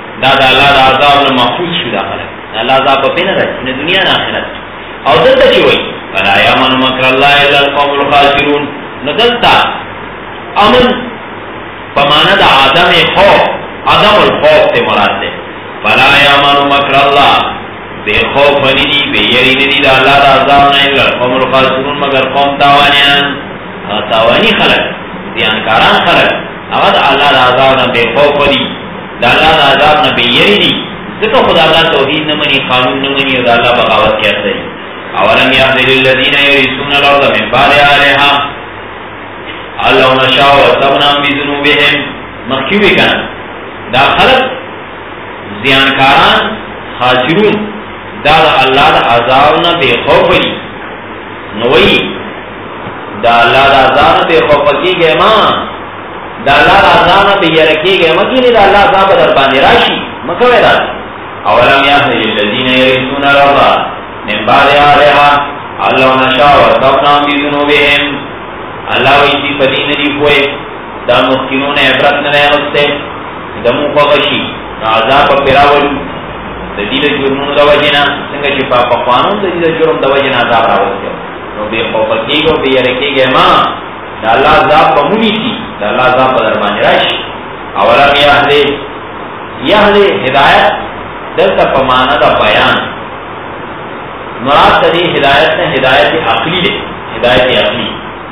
دا دا اللہ دا عذاب نے محفوظ شو دا خلق اللہ عذاب پہ نہ رہے انہیں دنیا نہ آخرت او دلتا چی ہوئی فلا یامن مکر اللہ الا القوم الخاسرون ندلتا امن پمانا دا عدم خوف عدم الخوف تے مراد دے فلا یامن مکر اللہ بے خوف بنی دی بے یری ندی دا اللہ دا عذاب نے الا القوم الخاسرون مگر قوم تاوانیان تاوانی خلق دیانکاران خلق اگر اللہ دا عذاب نے بے خوف بنی دا اللہ دا عذاب نے بے یری دی ذکر خدا اللہ توحید نمانی قانون نمانی دا اللہ بغاوت کیا سری اولم یحذر الذین یرثون الارض من بعد اهلها لو نشاء اصبناهم بذنوبهم مخکیوی کنا دا خلق زیانکاران خاسرون دا دا اللہ دا عذابنا بے خوف بنی نوئی دا اللہ دا عذابنا بے خوف کی گئے ماں دا اللہ دا عذابنا بے یرکی گئے مکینی دا اللہ عذاب در باندی راشی مکوی دا اولم یحذر الذین یرثون الارض من بعد اهلها لو نشاء اصبناهم بذنوبهم اللہ ویسی پدی ندی ہوئے دا مخکنون عبرت نرے غستے دمو خوشی عذاب پیراولو دا دید جرمون دا وجنا سنگا چپا پخوانون دا دید جرم دا وجنا عذاب راوستے نو بے خوفکی گو بے یرکی گے ماں دا اللہ عذاب پا مونی سی دا اللہ عذاب پا درمان راش اولم یحدے یحدے ہدایت دلتا پا مانا دا بیان مراد دا دی ہدایت نے ہدایت عقلی دے ہدایت عقلی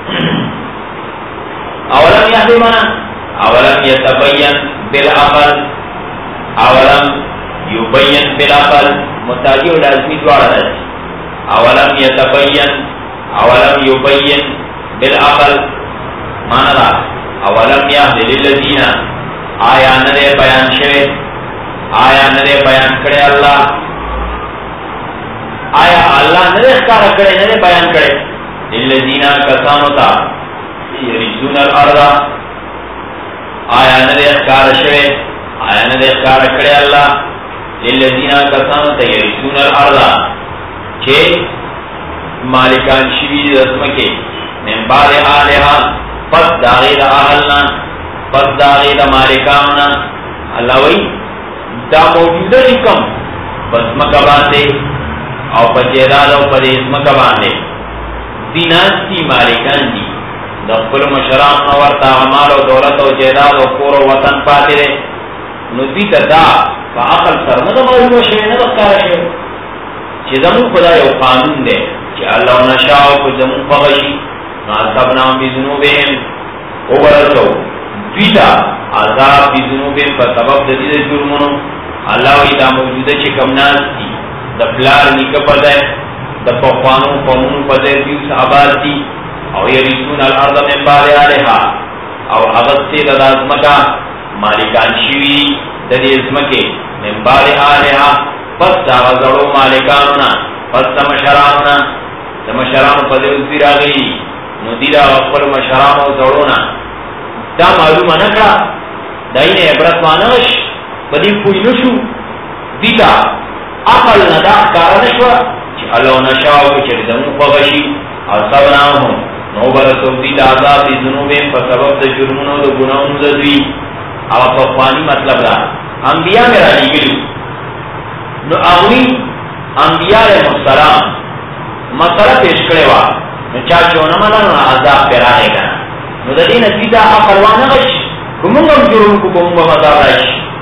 اولم یحدی مانا اولم یتبین بالعقل اولم یبین بالعقل متاجی و لازمی دوارا دا اولم یتبین اولم یبین بالعقل مانا دا اولم یحدی للذین آیا ندے بیان شوے آیا ندے بیان کرے اللہ آیا اللہ ندے اختار کرے ندے بیان کرے للذین کسانو تا یرثون الارض آیا ندے اختار شوے آیا ندے اختار کرے اللہ للذین کسانو تا یرثون الارض چھے مالکان شوید رسمکے من بعد آلہا پس داغید آہلنا پس داغید مالکاننا اللہ وی دا موجودہ جکم بس مکہ باندے او پچیداد او پدیس مکہ باندے دیناستی مالکان دی دخل مشرام نورتا عمال و دولت و جیداد و کور و وطن پاتے دے نو دیتا دا فا عقل سر ندا معلوم شوئے ندا کار شوئے چی زمون خدا یو قانون دے چی اللہ نشاو کو زمون فغشی ناصبنام بی ذنوبهم اوبرتو دیتا عذاب بی ذنوبهم پر سبب دید جرمونو اللہ وی دا موجودہ چی کم ناس دی دا پلار نکا پدے دا پخوانو قومونو پدے دیوس آباد دی او یریسون الارض من بعد آلہا او اغسطی دا ازمکا مالکان شوی دا دی ازمکے من بعد آلہا پس دا غزرو مالکانونا پس دا مشرانونا دا مشرانو پدے ازیر آگئی نو دیدا غفر مشرانو زرونا دا معلوم نکڑا دا این عبرت مانوش بدی کوئی نشو دیدا عقل ندا کارنشوا چی اللہ نشاو کچر دمو فغشی اور سبناهم نو برسو دیدا عذاب دی ذنوبیم پر سبب دا جرمونو دا گناہون زدوی او فقوانی مطلب دا انبیاء میرا لیگلو نو اغوی انبیاء علیہ السلام مسئلہ پیش کرے وا نو چاچو نمانا نو عذاب پر آئے گا نو دا دین دیدا عقل وانغش کمونگم جرم کو کمونگم عذاب رائش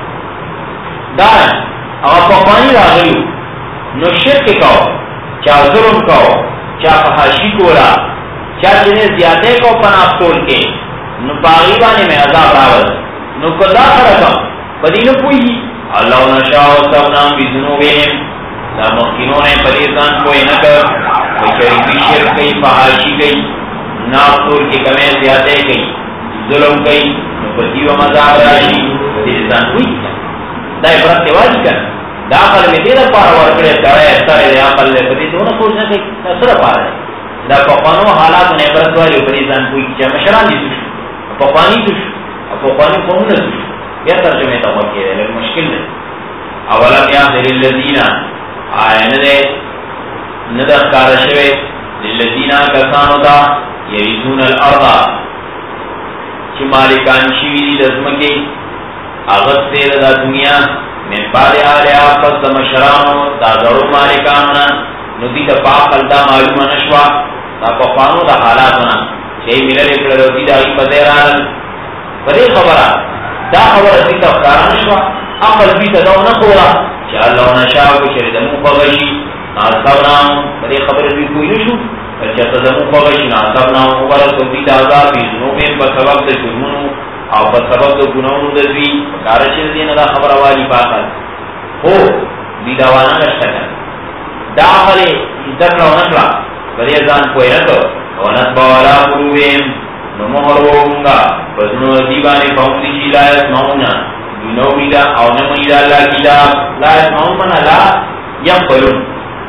دارن اگر فقوانی راغلو نو شرک کاؤ چا ظلم کاؤ چا فحاشی کولا چا جنہیں زیادے کو پناہ کول کے نو باغیبانے میں عذاب راول نو کدا خرکم بدینو پوئی اللہ نشاء سبنام بی ذنوبهم دا مخینوں نے پریزان کوئی نکر شریفی شرک کئی فحاشی کئی نافتور کی کمیں زیادے کئی ظلم کئی نو پتیو مزار راشی پریزان کوئی دا عبرت تواجی کر دا عقل میں دیدہ پارا ورکڑے دوئے سارے دے عقل لے پتی دونہ سوچنا کہ سر پارا ہے دا پخوانو حالات میں عبرت والی پریزان کوئی چاہ مشران دی سوش پخوانی سوش پخوانی قومون سوش یا ترجمہ تاوہ کیا ہے لیکن مشکل ہے اولم یاخر اللذین آئین دے ندخ کارشوے للذین کسانو دا یریزون الارض چی مالکان شوی دی دزمکی اغسطے دا دنیا من بعد آلیا پس دا مشرانو دا ضرور مالکانونا ندی دا پاقل دا معلوم نشوا دا پخوانو دا حالاتونا چه ملل اکڑا دی دا غیب دیرانن پدے خبرہ دا خبر دی تا اختارا نشوا اقل بیتا دو نخورا چه اللہ نشاو شردمو پغشی ناصبناو پدے خبر دی کوئی نشو چه تدمو پغشی ناصبناو مبرسو بیتا عذابی زنوبین بسبب دا جرمونو او په سبب د ګناونو د دوی کار چې دین دا خبره والی پاکل هو دې دا وانه نشته دا هله ذکر او نکړه بلې ځان کوی نه ته او نه بالا پرویم نو مهر وونګه پسنو دی باندې قوم دي چې لایس ماونه نو ویلا او نه ویلا الله کتاب لایس ماون من لا یم پرون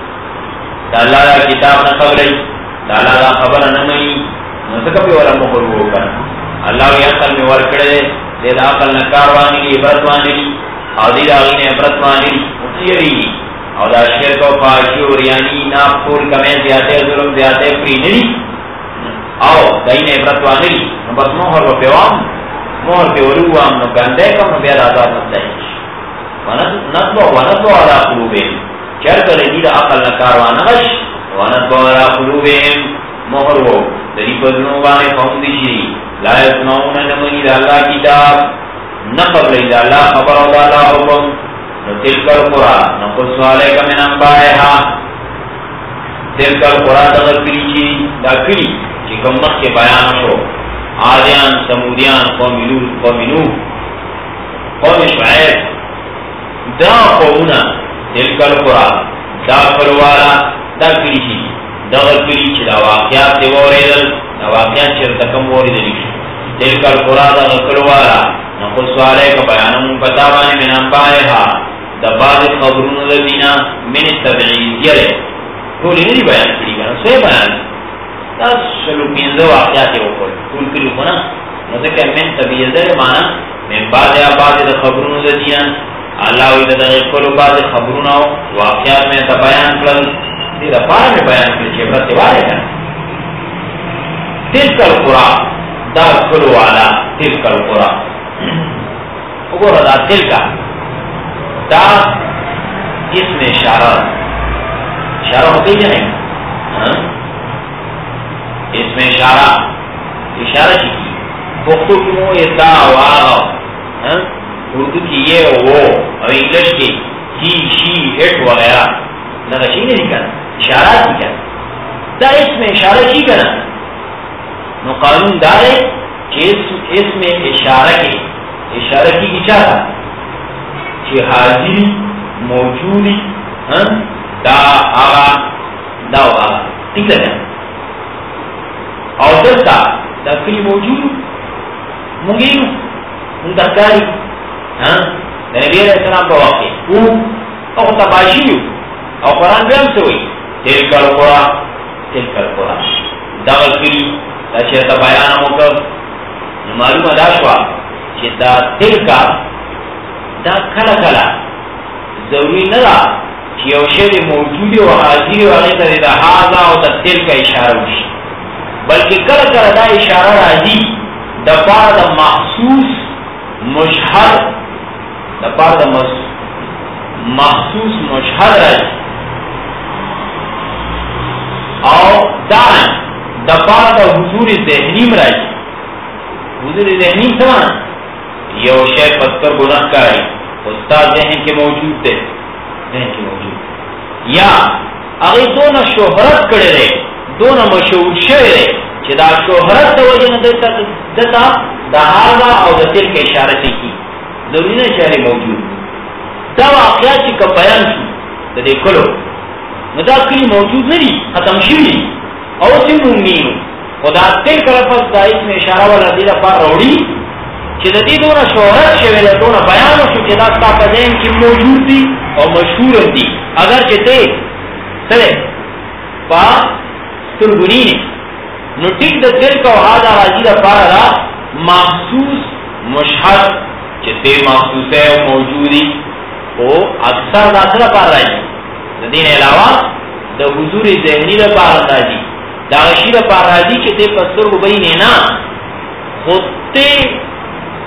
دا الله کتاب نه خبرې دا الله خبره نه مې نو څه کوي ولا مهر وکړه اللہ کی عقل میں ورکڑے دے دا عقل نکار وانی لی عبرت وانی لی او دی دا غین عبرت وانی لی مطیری او دا شرک و فاشی و ریانی ناف پول کمیں زیادے ظلم زیادے پرینی لی او دین عبرت وانی لی نو بس موہر و پیوام موہر پی ولوام نو گندے کم نو بیاد آزاد نتائیش ونطبع ونطبع علا قلوبیم چرک لدی دا عقل نکار وانغش ونطبع علا قلوبیم موہر و دری بدنو بانے قوم دیشی لا يسمعون نمنی دا اللہ کتاب نقبل دا اللہ خبر دا اللہ حکم تلک القرآن نقص علیکا من انبائها تلک القرآن دا کلی چی دا کلی چی کم مخ کے بیان شو آدیان سمودیان قوم لوط قوم نوح قوم شعیب دا قومنا تلک القرآن دا کلوالا دا کلی چی دا کلی چی دا واقعات دی وریدل دا واقعات چرتکم وریدلی تلک القرآن دا کلوالا نقص علیکا بیانمون پتابانی من انبائها دا بعض خبرون لدینا من تبعیدیه کولی ندی بیان کری گنا سوی بیان دا شلو پینزو واقعاتی وکل کول کلی خونا نتکہ من تبعیدیه مانا من بعض بعض دا خبرون لدینا اللہ وی دا کلو بعض خبرون واقعات میں تا بیان کرل دی دا پارا میں بیان کری چی عبرت وارے کنا تلک القرآن دا کلوالا تلک القرآن اگو رضا تلکا دا اسم اشارہ اشارہ ہوتی ہے نہیں اسم اشارہ اشارہ کی پختو کی مو یہ دا واغا اردو کی یہ وہ اور انگلش کی ہی شی اٹ وغیرہ نغشی نہیں کرنا اشارات کی کرنا دا اسم اشارہ کی کرنا نو قانون دارے کہ اسم اشارہ کی اشارہ کی کی چاہتا کہ حاضری موجودی دا آغا دا آغا ٹھیک ہے اور دستا دا کلی موجود مگینو مندکاری نبی علیہ السلام کا واقع او او تباشیو او قرآن بیم سوئی تلک القرآن تلک القرآن دا کلی دا چیرتا بیانا مکر معلوم داشوا چی دا تلکا دا کلا کلا ضروری ندا چی یو شیر موجودی و حاضری و غیطا دا حاضا و دا تلکا اشارہ وشی بلکہ کلا کلا دا اشارہ راضی دا پار دا محسوس مشہد دا پار دا محسوس مشہد راضی اور دان دا پار دا حضور ذہنیم راضی حضور ذہنی سمان یو شیخ پتر گناہ کاری استاد ذہن کے موجود تھے ذہن کے موجود یا اگر دونوں شہرت کرے رہے دونوں مشہور شہر رہے کہ دا شہرت تو وجہ نہ دیتا دیتا دا حاضا اور دا تل کے اشارہ سے کی ضروری نہ شہر موجود دا واقعات چی کا بیان شو دا دیکھلو مدا کلی موجود نہیں ختم شوی اور اسی مومینو خدا تل کا لفظ دا اس میں اشارہ والا دیدہ پار روڑی کہ دی دونہ شہرت شویلہ دونہ بیانو شو کہ دا تا پذین کی موجود دی اور مشہور دی اگر چتے سلے پا ترگنی نے نو ٹک دا دل کا وحادہ راجی دا پارا دا محسوس مشہد چتے محسوس ہے و موجودی او اکثر دا سر پار راجی دا دین علاوہ دا حضور ذہنی دا پار راجی دا غشی دا پار راجی چتے پستر کو بئی نینا خودتے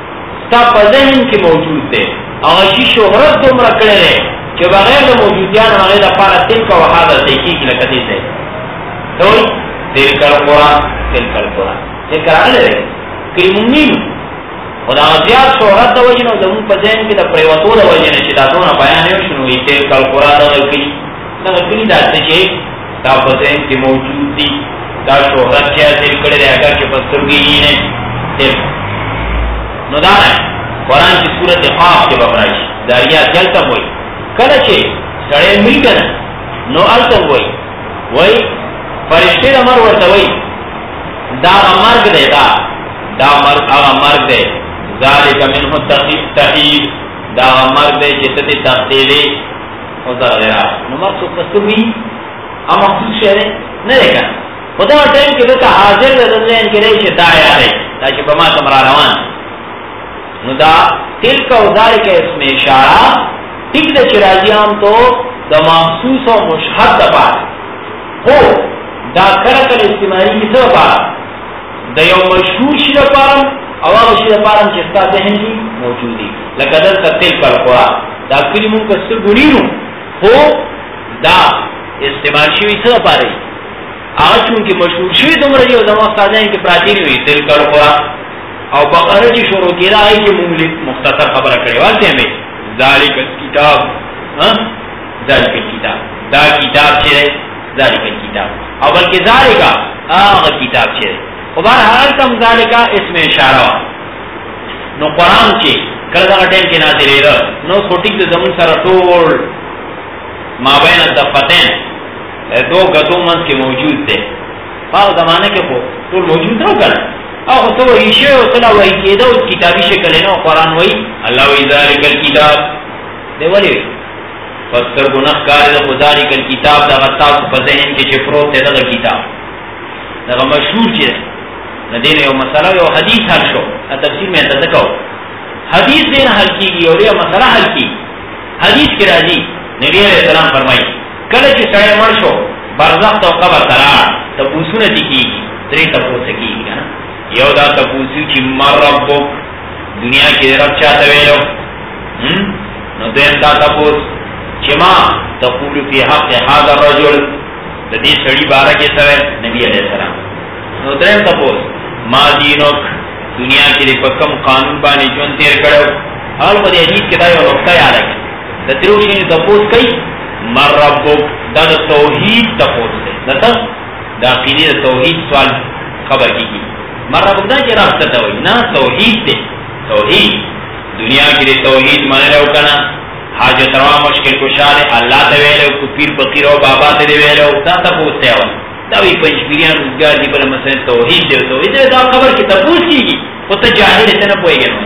تا په ذهن کې موجود دی هغه شی شهرت دومره کړی دی چې بغیر د موجودیان هغه لپاره تلک او هذا ځکه کې لکه دې ځای دوی تلک القرآن تلک القرآن تلک راغلی دی کریمونین خدا زیاد شهرت د وجه نه زموږ په ذهن کې د پریوتو د وجه نه چې دا دونه بیان یې شنو وي تلک القرآن دغه کړي دغه کړي دا چې دا په ذهن کې موجود دي دا شهرت چې حاصل کړی دی اگر چې په سترګې یې نه تلک نو دا نه قرآن کی صورت قاف کے ببرائی داریات جلتا ہوئی کل چھے سڑے مل کنا نو علتا ہوئی وی فرشتے دا مر ورطا ہوئی دا مرگ دے دا دا مرگ آغا مرگ دے ذالک منہ تحید دا مرگ دے جسد تحتیلے خدا غیرہ نو مرگ سو پستو بھی اما خود شہرے نہ دیکھا خدا ٹائم کے دکا حاضر دے دلین کے رئی چھے دا یا رئی دا چھے بما تمرا روان نو دا تلک او ذالک اس میں اشارہ ٹک دا چراجیان تو دا محسوس و مشہد دا بار ہو دا کرکل استعمالی کی سب بار دا یو مشہور شی دا پارم او آغا شی دا پارم چستا ذہن کی موجودی لکدر تا تلک القرآن دا کلمون کسر گنینو ہو دا استعمال شوی سب پاری آغا چونکہ مشہور شوی دمرجی و دا مخصا ذہن کی پراتینی ہوئی تلک القرآن او بقره چې شروع کړه هغه کې مونږ مختصر خبره کړې واسه مې ذالک کتاب ها ذالک کتاب دا کتاب چې ذالک کتاب او بلکې ذالک هغه کتاب چې او بهر حال تم ذالک اسم اشاره نو قرآن چې کله دا ټیم کې نازلې ده نو سټیک د زمون سره ټول مابین الدفتین دو غدو منځ کې موجود ده په زمانه کې په ټول موجود نه کړ او تو ایشه او تلا وای کېدو کتابي شکل نه قرآن وای الله وی ذالک الکتاب دی ولی فستر گناہ کار د ذالک الکتاب دا غتاس په ذهن کې چې پروت دی دا کتاب دا مشهور چې ندین یو مسله یو حدیث حل شو تفسیر میں تذکر حدیث دین حل کیږي او یو مسله حل کی حدیث کې راځي نبی علیہ السلام فرمایي کله چې سړی مړ شو برزخ او قبر ترا ته پوښتنه کیږي درې تاسو کیږي کنه یو دا تپوسی چی مر ربو دنیا کی رب چاہتا ویلو نو دین دا تپوس چی ما تقولو فی حق حاضر رجل دا دی سڑی بارہ کے سوے نبی علیہ السلام نو دین تپوس ما دینوک دنیا کی دی پکم قانون بانی جون تیر کرو حال با دی حدیث کے دا یو نقطہ یاد ہے دا تروشنی تپوس کئی مر ربو دا دا توحید تپوس دے دا دا قیلی دا توحید سوال خبر کی کی مرا بگدہ چی راستہ دوئی نا توحید دے توحید دنیا کی دے توحید مانے لو کنا حاجت روا مشکل کشارے اللہ دوے لو کپیر بقیر و بابا تے دوے لو دا تا پوستے ہوا داوی پنچپیریان روزگار دی بلا مثلا توحید دے توحید دے دا خبر کی تپوس کی گی وہ تا جاہی دیتے نا پوئے گئے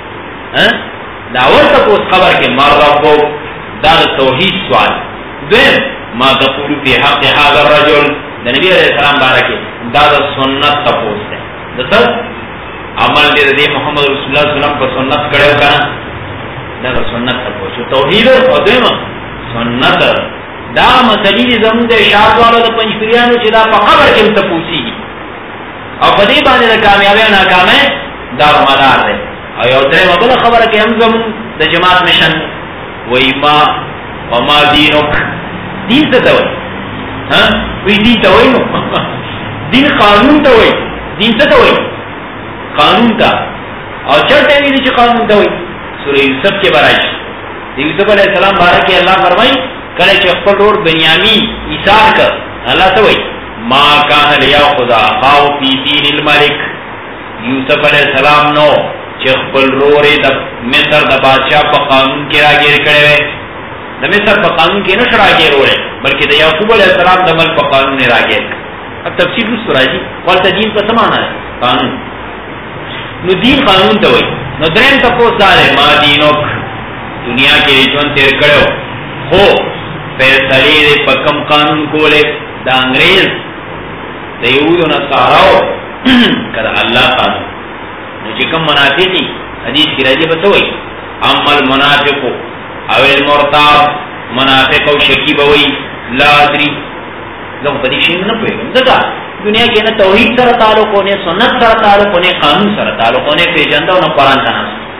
داور تپوس خبر کے مر ربو دا توحید سوال دویم ما تقولو فی حق حاضر رجل دا نبی علیہ السلام بارکے دا دا سنت تپوس دے دسل عمل دے دے محمد رسول اللہ صلی اللہ علیہ وسلم پر سنت کڑے ہو کنا دا سنت پر پوچھو توحید اور دیما سنت دا مسئلی دی زمون دے اشارت والا دا پنچپریانو چی دا پا خبر کم تا پوچھی گی اور فدی بانے دا کامیابی و ناکام ہے دا مدار دے اور یو درے مبلا خبر کہ ہم زمون دا جماعت مشن وی ما وما دینک دین تا دوئی ہاں وی دین تا ہوئی نو دین قانون تا ہوئی دین سے تو ہوئی قانون کا اور چلتے نہیں نیچے قانون تو ہوئی سورہ یوسف کے برائش یوسف علیہ السلام بارہ کے اللہ فرمائی کلے چخپل روڈ بنیامی ایسار کر اللہ تو ہوئی ما کان لیا خدا خاو فی دین الملک یوسف علیہ السلام نو چخپل روڑے دا مصر دا بادشاہ پا قانون کے راگیر کرے ہوئے دا مصر پا قانون کے نش راگیر روڑے بلکہ دا یعقوب علیہ السلام دا مل پا قانون راگیر کر اب تفسیر رس سورہ جی والتا دین پر سمانا ہے قانون نو دین قانون تا ہوئی نو درین تا پوس دارے ما دینوک دنیا کے جون تیر کرو ہو فیصلی دے پا کم قانون کولے دا انگریز دا یہود و نصاراو کدا اللہ قانون نو چی کم منافقی حدیث کی رجی بس ہوئی اما المنافقو او المرتاب منافق و شکیب ہوئی لا ادری لوگ بدی شیم نہ پوئے گا زدہ دنیا کے نہ توحید سر تعلق ہونے سنت سر تعلق ہونے قانون سر تعلق ہونے پہ جندہ و نہ قرآن کا ناس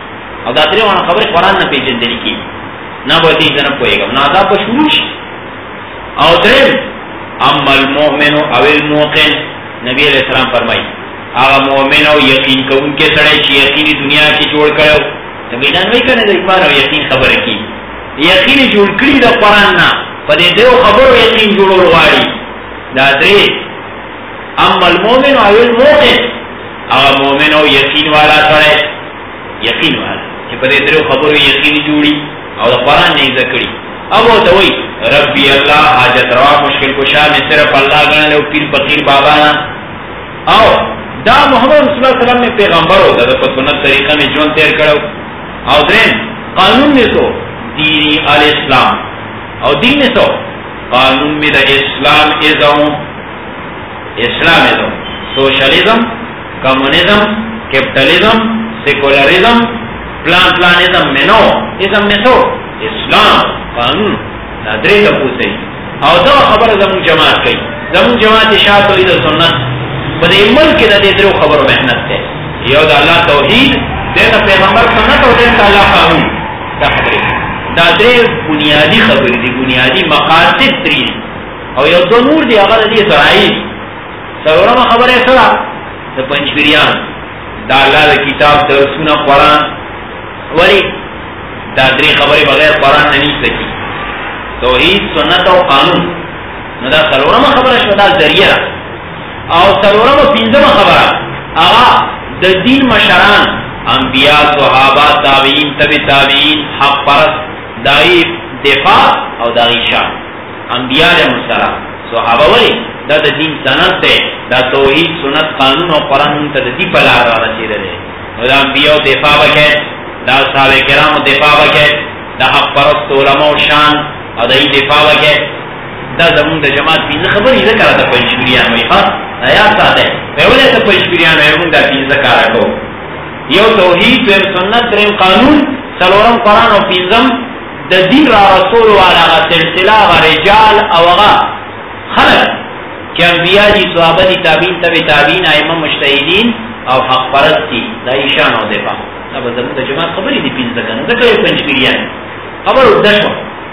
او دا درې ونه خبره قران نه پیژندل کی نه به دې نه پوهیږم نه عذاب شروع شي. او درې اما المؤمن او الموقن نبی علیہ السلام فرمایي هغه مؤمن او یقین کوونکی سره چې یقیني دنیا کې جوړ کړو ته بیان وای کنه د ایمان او یقین خبره کی یقین جوړ کړی د قران نه په دې دیو خبرو یقین جوړول غواړي. دا درې اما المؤمن او الموقن هغه مؤمن او یقین والا سره یقین والا چې په دې دیو خبرو یقین جوړي او د قران نه ذکرې او ته وای ربي الله حاجت روا مشکل کشا میں صرف اللہ غنل او پیر فقیر بابا نا او دا محمد صلی اللہ علیہ وسلم نے پیغمبر ہو دا په سنت طریقہ میں جون تیر کړو. او درین قانون میں سو دینی الاسلام او دین میں سو قانون میں دا Islamism Islamism socialism communism capitalism secularism plan پلانزم میں نو ازم میں سو اسلام قانون درې ته پوښتنه او دا خبره زموږ جماعت کوي زموږ جماعت اشاعت او د سنت په دې ملک کې د دې درو خبرو مهنت ده. یو د الله توحید د پیغمبر سنت او د الله قانون دا خبره دا درې بنیادی خبرې دي بنیادی مقاصد درې او یو د نور دی هغه د اسرائیل څلورمه خبره سره د پنځپیریان دا الله د کتاب درسونه قران ولی دا درې خبرې بغیر قران نه نشته کی توحید سنت او قانون نو دا څلورمه خبره شو دا ذریعہ او څلورمه پنځمه خبره هغه د دین مشران انبیاء صحابه تابعین تبع تابعین حق پرست دای دفاع او دای شان انبیاء علیهم السلام صحابه ولی دا د دین سند ده دا توحید سنت قانون او قران ته د دې په لار راځي ده نو دا انبیاء دفاع وکړي دا صحابه کرامو دفاع وکړي دا حق پرست علماء شان او دای دفاع وکړي دا زمون د جماعت په خبرې ذکر ده په شریعت وی ها آیا ساده په ولې ته په شریعت نه موږ د دې ذکر راکو یو توحید او سنت دریم قانون څلورم قران او پنځم د دین را رسول والا سلسله او رجال او هغه خلق چې انبیاء دي صحابه دي تابعین تبع تابعین ائمه مجتهدین او حق پرست دي د ایشان او دفاع دا به زموږ د جماعت خبرې دي پنځه کنه ځکه یو پنځپیریان خبر ودشو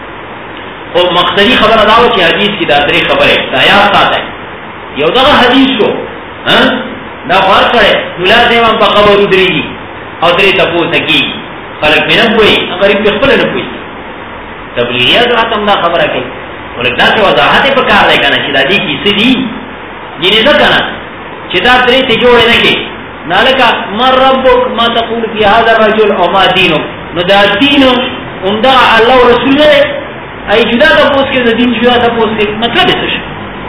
او مقصدی خبر داو چې حدیث کی دا درې خبره دایا ساته یو دا حدیث شو ها دا خاص کړه مولا دیوان په خبر ودرېږي او درې تاسو کی خلک نه کوي غریب په خپل نه کوي تبلیغیات راتم دا خبره کوي ولکه دا وضاحت په کار دی کنه چې دا دي کیسې دي ینه دا کنه چې دا درې ته جوړ نه کی نالکا مر ربک ما تقول فی هذا الرجل او ما دینو نو دا دینو عمدہ الله رسول ای جدا د پوس کې د دین جدا د پوس کې مطلب څه شي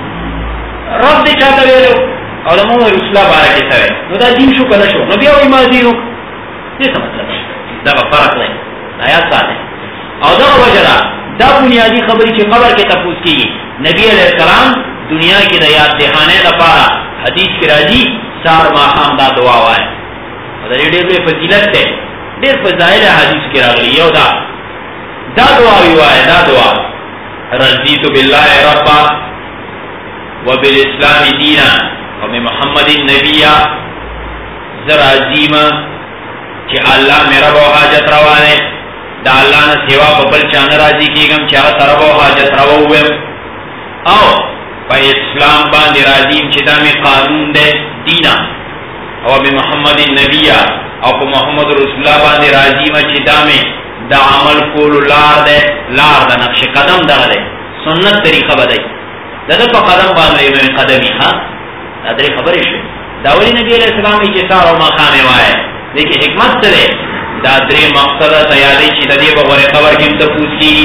رب دې چاته ویلو او د موږ رسول الله بارک سره نو دا دین شو کنه شو نو بیا وای ما دینو څه مطلب دا فرق دی آیات ساده او دا وجرا دا بنیادی خبرې چې قبر کې تاسو کیږي نبی علیہ السلام دنیا کې د یاد دهانه لپاره حدیث کې راځي سار ما هم دا دعا وایي دا ډېر فضیلت ده ډېر فضایل حدیث کې راغلي یو دا دا دعا ویوائے دا دعا رضیت باللہ ربا وبالاسلام دینا وبمحمد النبیہ زر عظیم چی اللہ میرا بو حاجت روانے دا اللہ نا سیوا ببل چان راضی کی گم چاہ تر بو حاجت رواویم او پا اسلام باندی راضیم چی دا میں قانون دے دینا وبمحمد النبیہ او پا محمد رسول اللہ باندی راضیم چی دا میں دا عمل کولو لار دے لار دا نقش قدم دا دے سنت طریقہ بدائی دا دا پا قدم باندے میں قدمی ہاں دا دری خبری شو دا ولی نبی علیہ السلام کی سار و مقام وائے لیکن حکمت سلے دا دری مقصد تیادی چی دا دی بغور خبر کم تفوز کی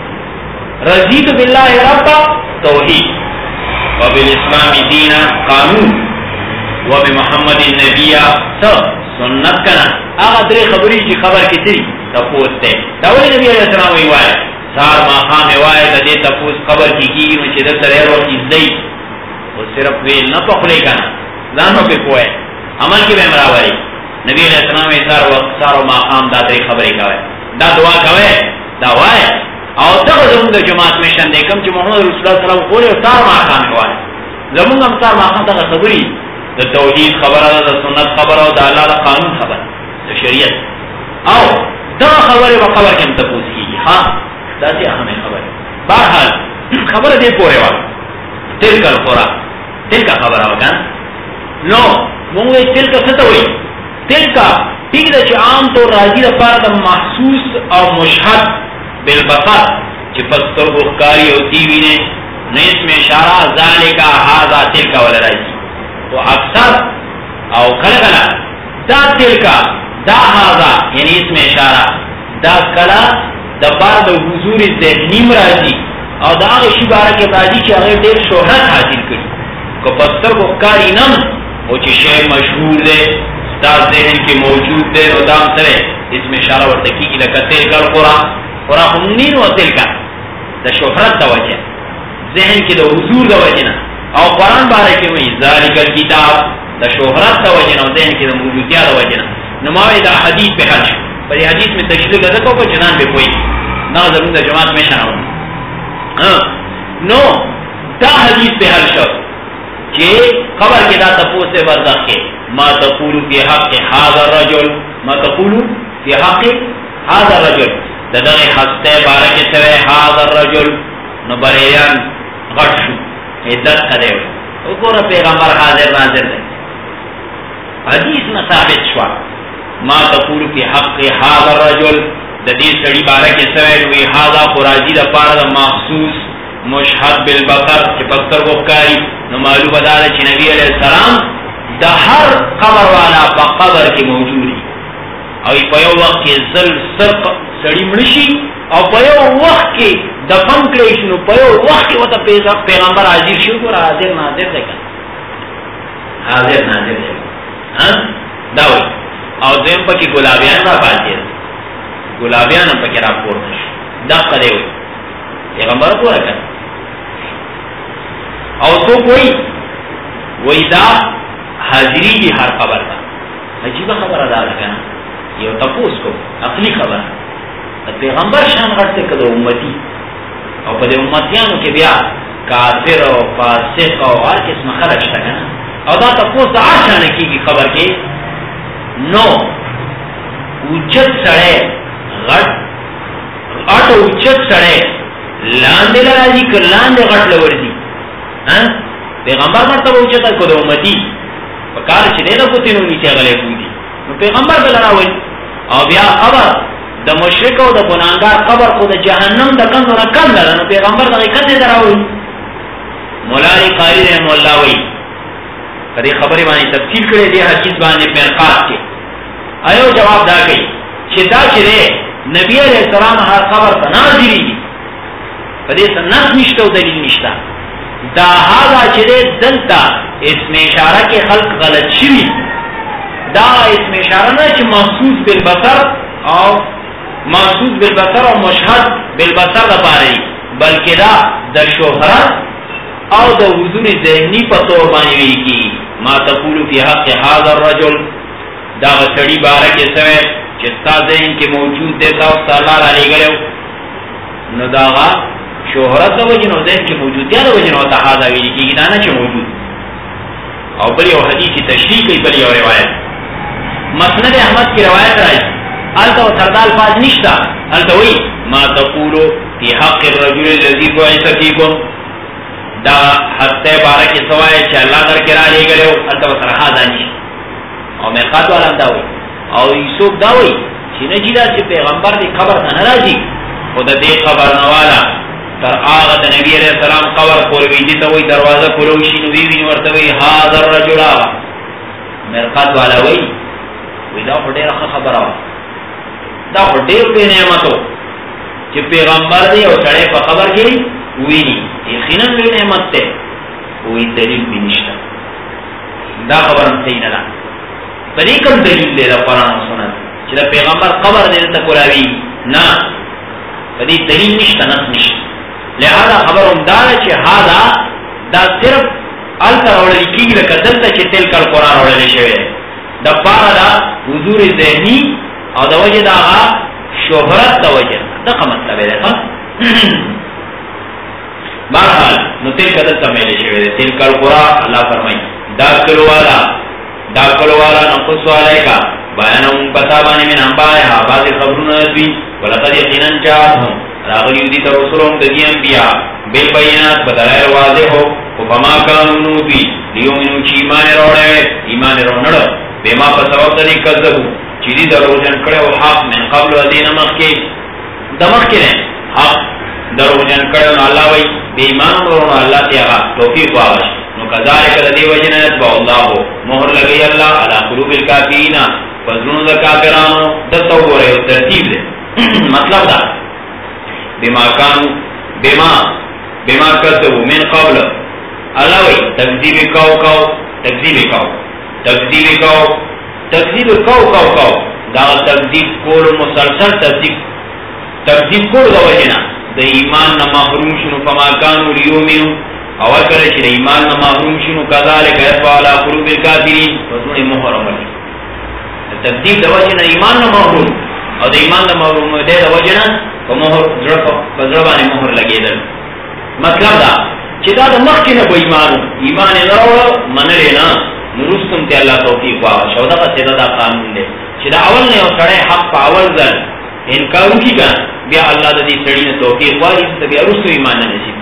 رضیت باللہ ربا توحید و بالاسلام دینا قانون و بمحمد النبیہ سنت کنا آغا دری خبری چی خبر کی تری تفوز تے داولی نبی علیہ السلام ویوائے سار ماقام وائے دا دے تفوز قبر کی کی نوچے در سریر وقت ازدئی وہ صرف ویل نا پخلے کنا زانو پہ پوئے عمل کی بہم راوری نبی علیہ السلام سار وقت سار ماقام دا دری خبری کوئے دا دعا کوئے دا وائے او تب زمون دا جماعت میں شندے کم چی محمد رسول اللہ صلی اللہ علیہ وسلم قولی سار ماقام وائے زمون ہم سار ماقام دا خبری دا توحید خبر دا سنت خبر دا اللہ دا قانون خبر دا شریعت او دا خبر و خبر کم تپوس کی ہاں دا سی اہم خبر. بہرحال خبر دے پورے وا تل کر خورا تل کا خبر آو کن نو مونگوی تل کا ستا ہوئی تل کا ٹھیک دا چی عام طور راضی دا پار دا محسوس او مشہد بالبصر چی پستر بخکاری او تیوی نے نیس میں اشارہ ذالکا حاضا تل کا والا راضی تو اکثر او کلا کلا دا تل کا دا حاضا یعنی اس میں اشارہ دا کلا دا پار دا حضور ذہنیم راضی او دا آغی شبارہ کے راضی چی اغیر دیر شہرت حاصل کری کہ پستر بخکاری نم او چی شہر مشہور دے دا ذہن کی موجود دے او دام سرے اس میں اشارہ ورتکی کی لکا تل کر قرآن قرآن خمنین و تل کر دا شہرت دا وجہ ذہن کی دا حضور دا وجہ او قرآن بارے کی وہی ذالک الکتاب دا شہرت دا وجہ او ذہن کی دا موجودیہ دا وجہ نماوی دا حدیث پہ حج پر یہ حدیث میں تشریح کرتا کو جنان پہ کوئی نا ضرور دا جماعت میں شناؤں نو دا حدیث پہ حل شو کہ خبر کے دا تپوس سے برزخ کے ما تقولو فی حق حاضر رجل ما تقولو فی حق حاضر رجل دا دا حستے بارک سوے حاضر رجل نو بریان غٹ شو عدت کھدے ہو اکور پیغمبر حاضر ناظر دے حدیث میں ثابت شوا ما تقولو فی حق حاضر رجل دا دی سڑی بارک سوے نوی حاضر قراجی دا پارا دا محسوس مشہد بالبصر چی پستر گفکاری نو معلوم دادا چی نبی علیہ السلام دا ہر قبر والا پا قبر کی موجودی او پیو وقت کی زل سرق سڑی مڑشی او پیو وقت کی دفن کلیشنو پیو وقت کی وطا پیغمبر حاضر شروع کر حاضر ناظر دیکھا حاضر ناظر دیکھا داوئی او دویم پا کی گلابیان را پاتی ہے گلابیان پا کی را پورتش دا قدے ہوئی پیغمبر پورا کر او تو کوئی وہی دا حاضری کی ہر خبر کا عجیبہ خبر ادا لگا یہ تپوس کو اصلی خبر پیغمبر شان غٹ سے کدو امتی اور پدے امتیانو کے بیا کافر و فاسق و ہر قسم خرچ تھا نا اور دا تپوس دا آشان کی کی خبر کے نو اچت سڑے غٹ اٹھ اچت سڑے لاندے لگا جی کر لاندے غٹ لور دی پیغمبر مرتبہ اچتا کدو امتی کار چلے نہ کو تینوں نیچے غلے بودی پیغمبر بلنا ہوئی او بیا خبر دا مشرک و دا گناہگار قبر کو دا جہنم دا کم دا کم دا نو پیغمبر دا کتے در ہوئی مولائی قاری رحم اللہ ہوئی کدی خبری بانی تفصیل کرے دی حدیث بانی پیرخات کے ایو جواب دا گئی چدا چلے نبی علیہ السلام ہر خبر تناظری دی کدی سنس نشتا و دلیل نشتا دا حاضا چلے دلتا اس میں اشارہ کے خلق غلط شوی دا اس میں اشارہ نا چی محسوس بالبصر اور محسوس بالبصر اور مشہد بالبصر دا پارئی بلکہ دا دا شہرت او دا حضور ذہنی پتور بانیوی کی ما تقولو فی حق حاضر رجل دا غسڑی بارہ کے سوے چستا ذہن کے موجود دیتا و سالار آلے گلے نو دا غا شہرت دا وجن و ذہن کے موجود دیا دا وجن و تحاضا ویلی کی گنانا چی موجود اور بلی و حدیثی تشریح کی بلی و روایت مسند احمد کی روایت رائی آلتا و سردال فاز نشتا آلتا وی ما تقولو فی حق الرجل الذی بعث فیکم دا حتی بارہ کی سوائے چا اللہ در کرا لے گلے ہو آلتا و سرحاضا نشتا اور میں قاتو علم داوئی اور یسوک داوئی چی نجیدہ چی پیغمبر دی خبر تا نرازی خود دی خبر نوالا تر آغت نبی علیہ السلام قبر قربی دیتا وی دروازہ کلوشی نبی بین ورطوی حاضر رجلا مرقات والا وی وی دا خود دیر خبر آوا دا خود دیر پہ نعمتو چی پیغمبر دی اور سڑے پا خبر کی وی نی یقیناً وی نعمت تے وی دلیل بھی نشتا دا خبر ہم صحیح ندا طریقم دلیل دے دا قرآن و سنت چی دا پیغمبر قبر دیتا کلاوی نا فدی دلیل نشتا نس نشتا لہذا خبر امدارا چی حادا دا صرف التا روڑی کی لکا دلتا چی تل کل قرآن روڑی شوئے دا پارا دا حضور ذہنی او دا وجہ دا آغا شہرت دا وجہ دا خمت لبے دیکھا بارحال نو تل کا دلتا میلے شوئے دے تل کل قرآن اللہ فرمائی دا کلوالا دا کلوالا نقص والے کا بیانهم پتابانی من انبائها بعض خبرون ندوی ولقد یقیناً جاءتهم راغلی دی ترسلهم ددی انبیاء بالبینات بدلائل واضح ہو فما کانونو بی لیومنو چی ایمان روڑے ایمان رونڑ بیما پسواب دنی کذبو چیزی در روجن کڑے و حق من قبل ودین مخی دمخ کے لیں حق در روجن کڑے و اللہ وی بی ایمان رونو اللہ تیغا توفیق واغش نو کذالک لدی وجنت با اللہ ہو مہر لگی اللہ علا قلوب الکافرین فضلون در کافرانو دستو گو رہے ترتیب دے مطلب دا بما کانو بما بما کذبو من قبل اللہ وی تکذیب کاؤ کاؤ تکذیب کاؤ تکذیب کاؤ تکذیب کاؤ کاؤ کاؤ دا تکذیب کول مسلسل تکذیب تکذیب کول دا وجنا دا ایمان نا محروم شنو فما کانو لیومنو اول کرے چی دا ایمان نا محروم شنو کذالک یطبع علی قلوب الکافرین وزنی محرم علی تکذیب دا وجنا ایمان نا محروم اور دا ایمان نا محروم دے دا وجنا بزربانی محر لگے دل مطلب دا چی دا دا مخی نا با ایمانو ایمان نروڑا من لینا نرستم تی اللہ توفیق واقع شودا کا سیدہ دا قانون دے چی دا اول نے سڑے حق پا اول ذر انکارو کی کن بیا اللہ دا دی سڑی نا توفیق واقع بیا رستو ایمان نصیب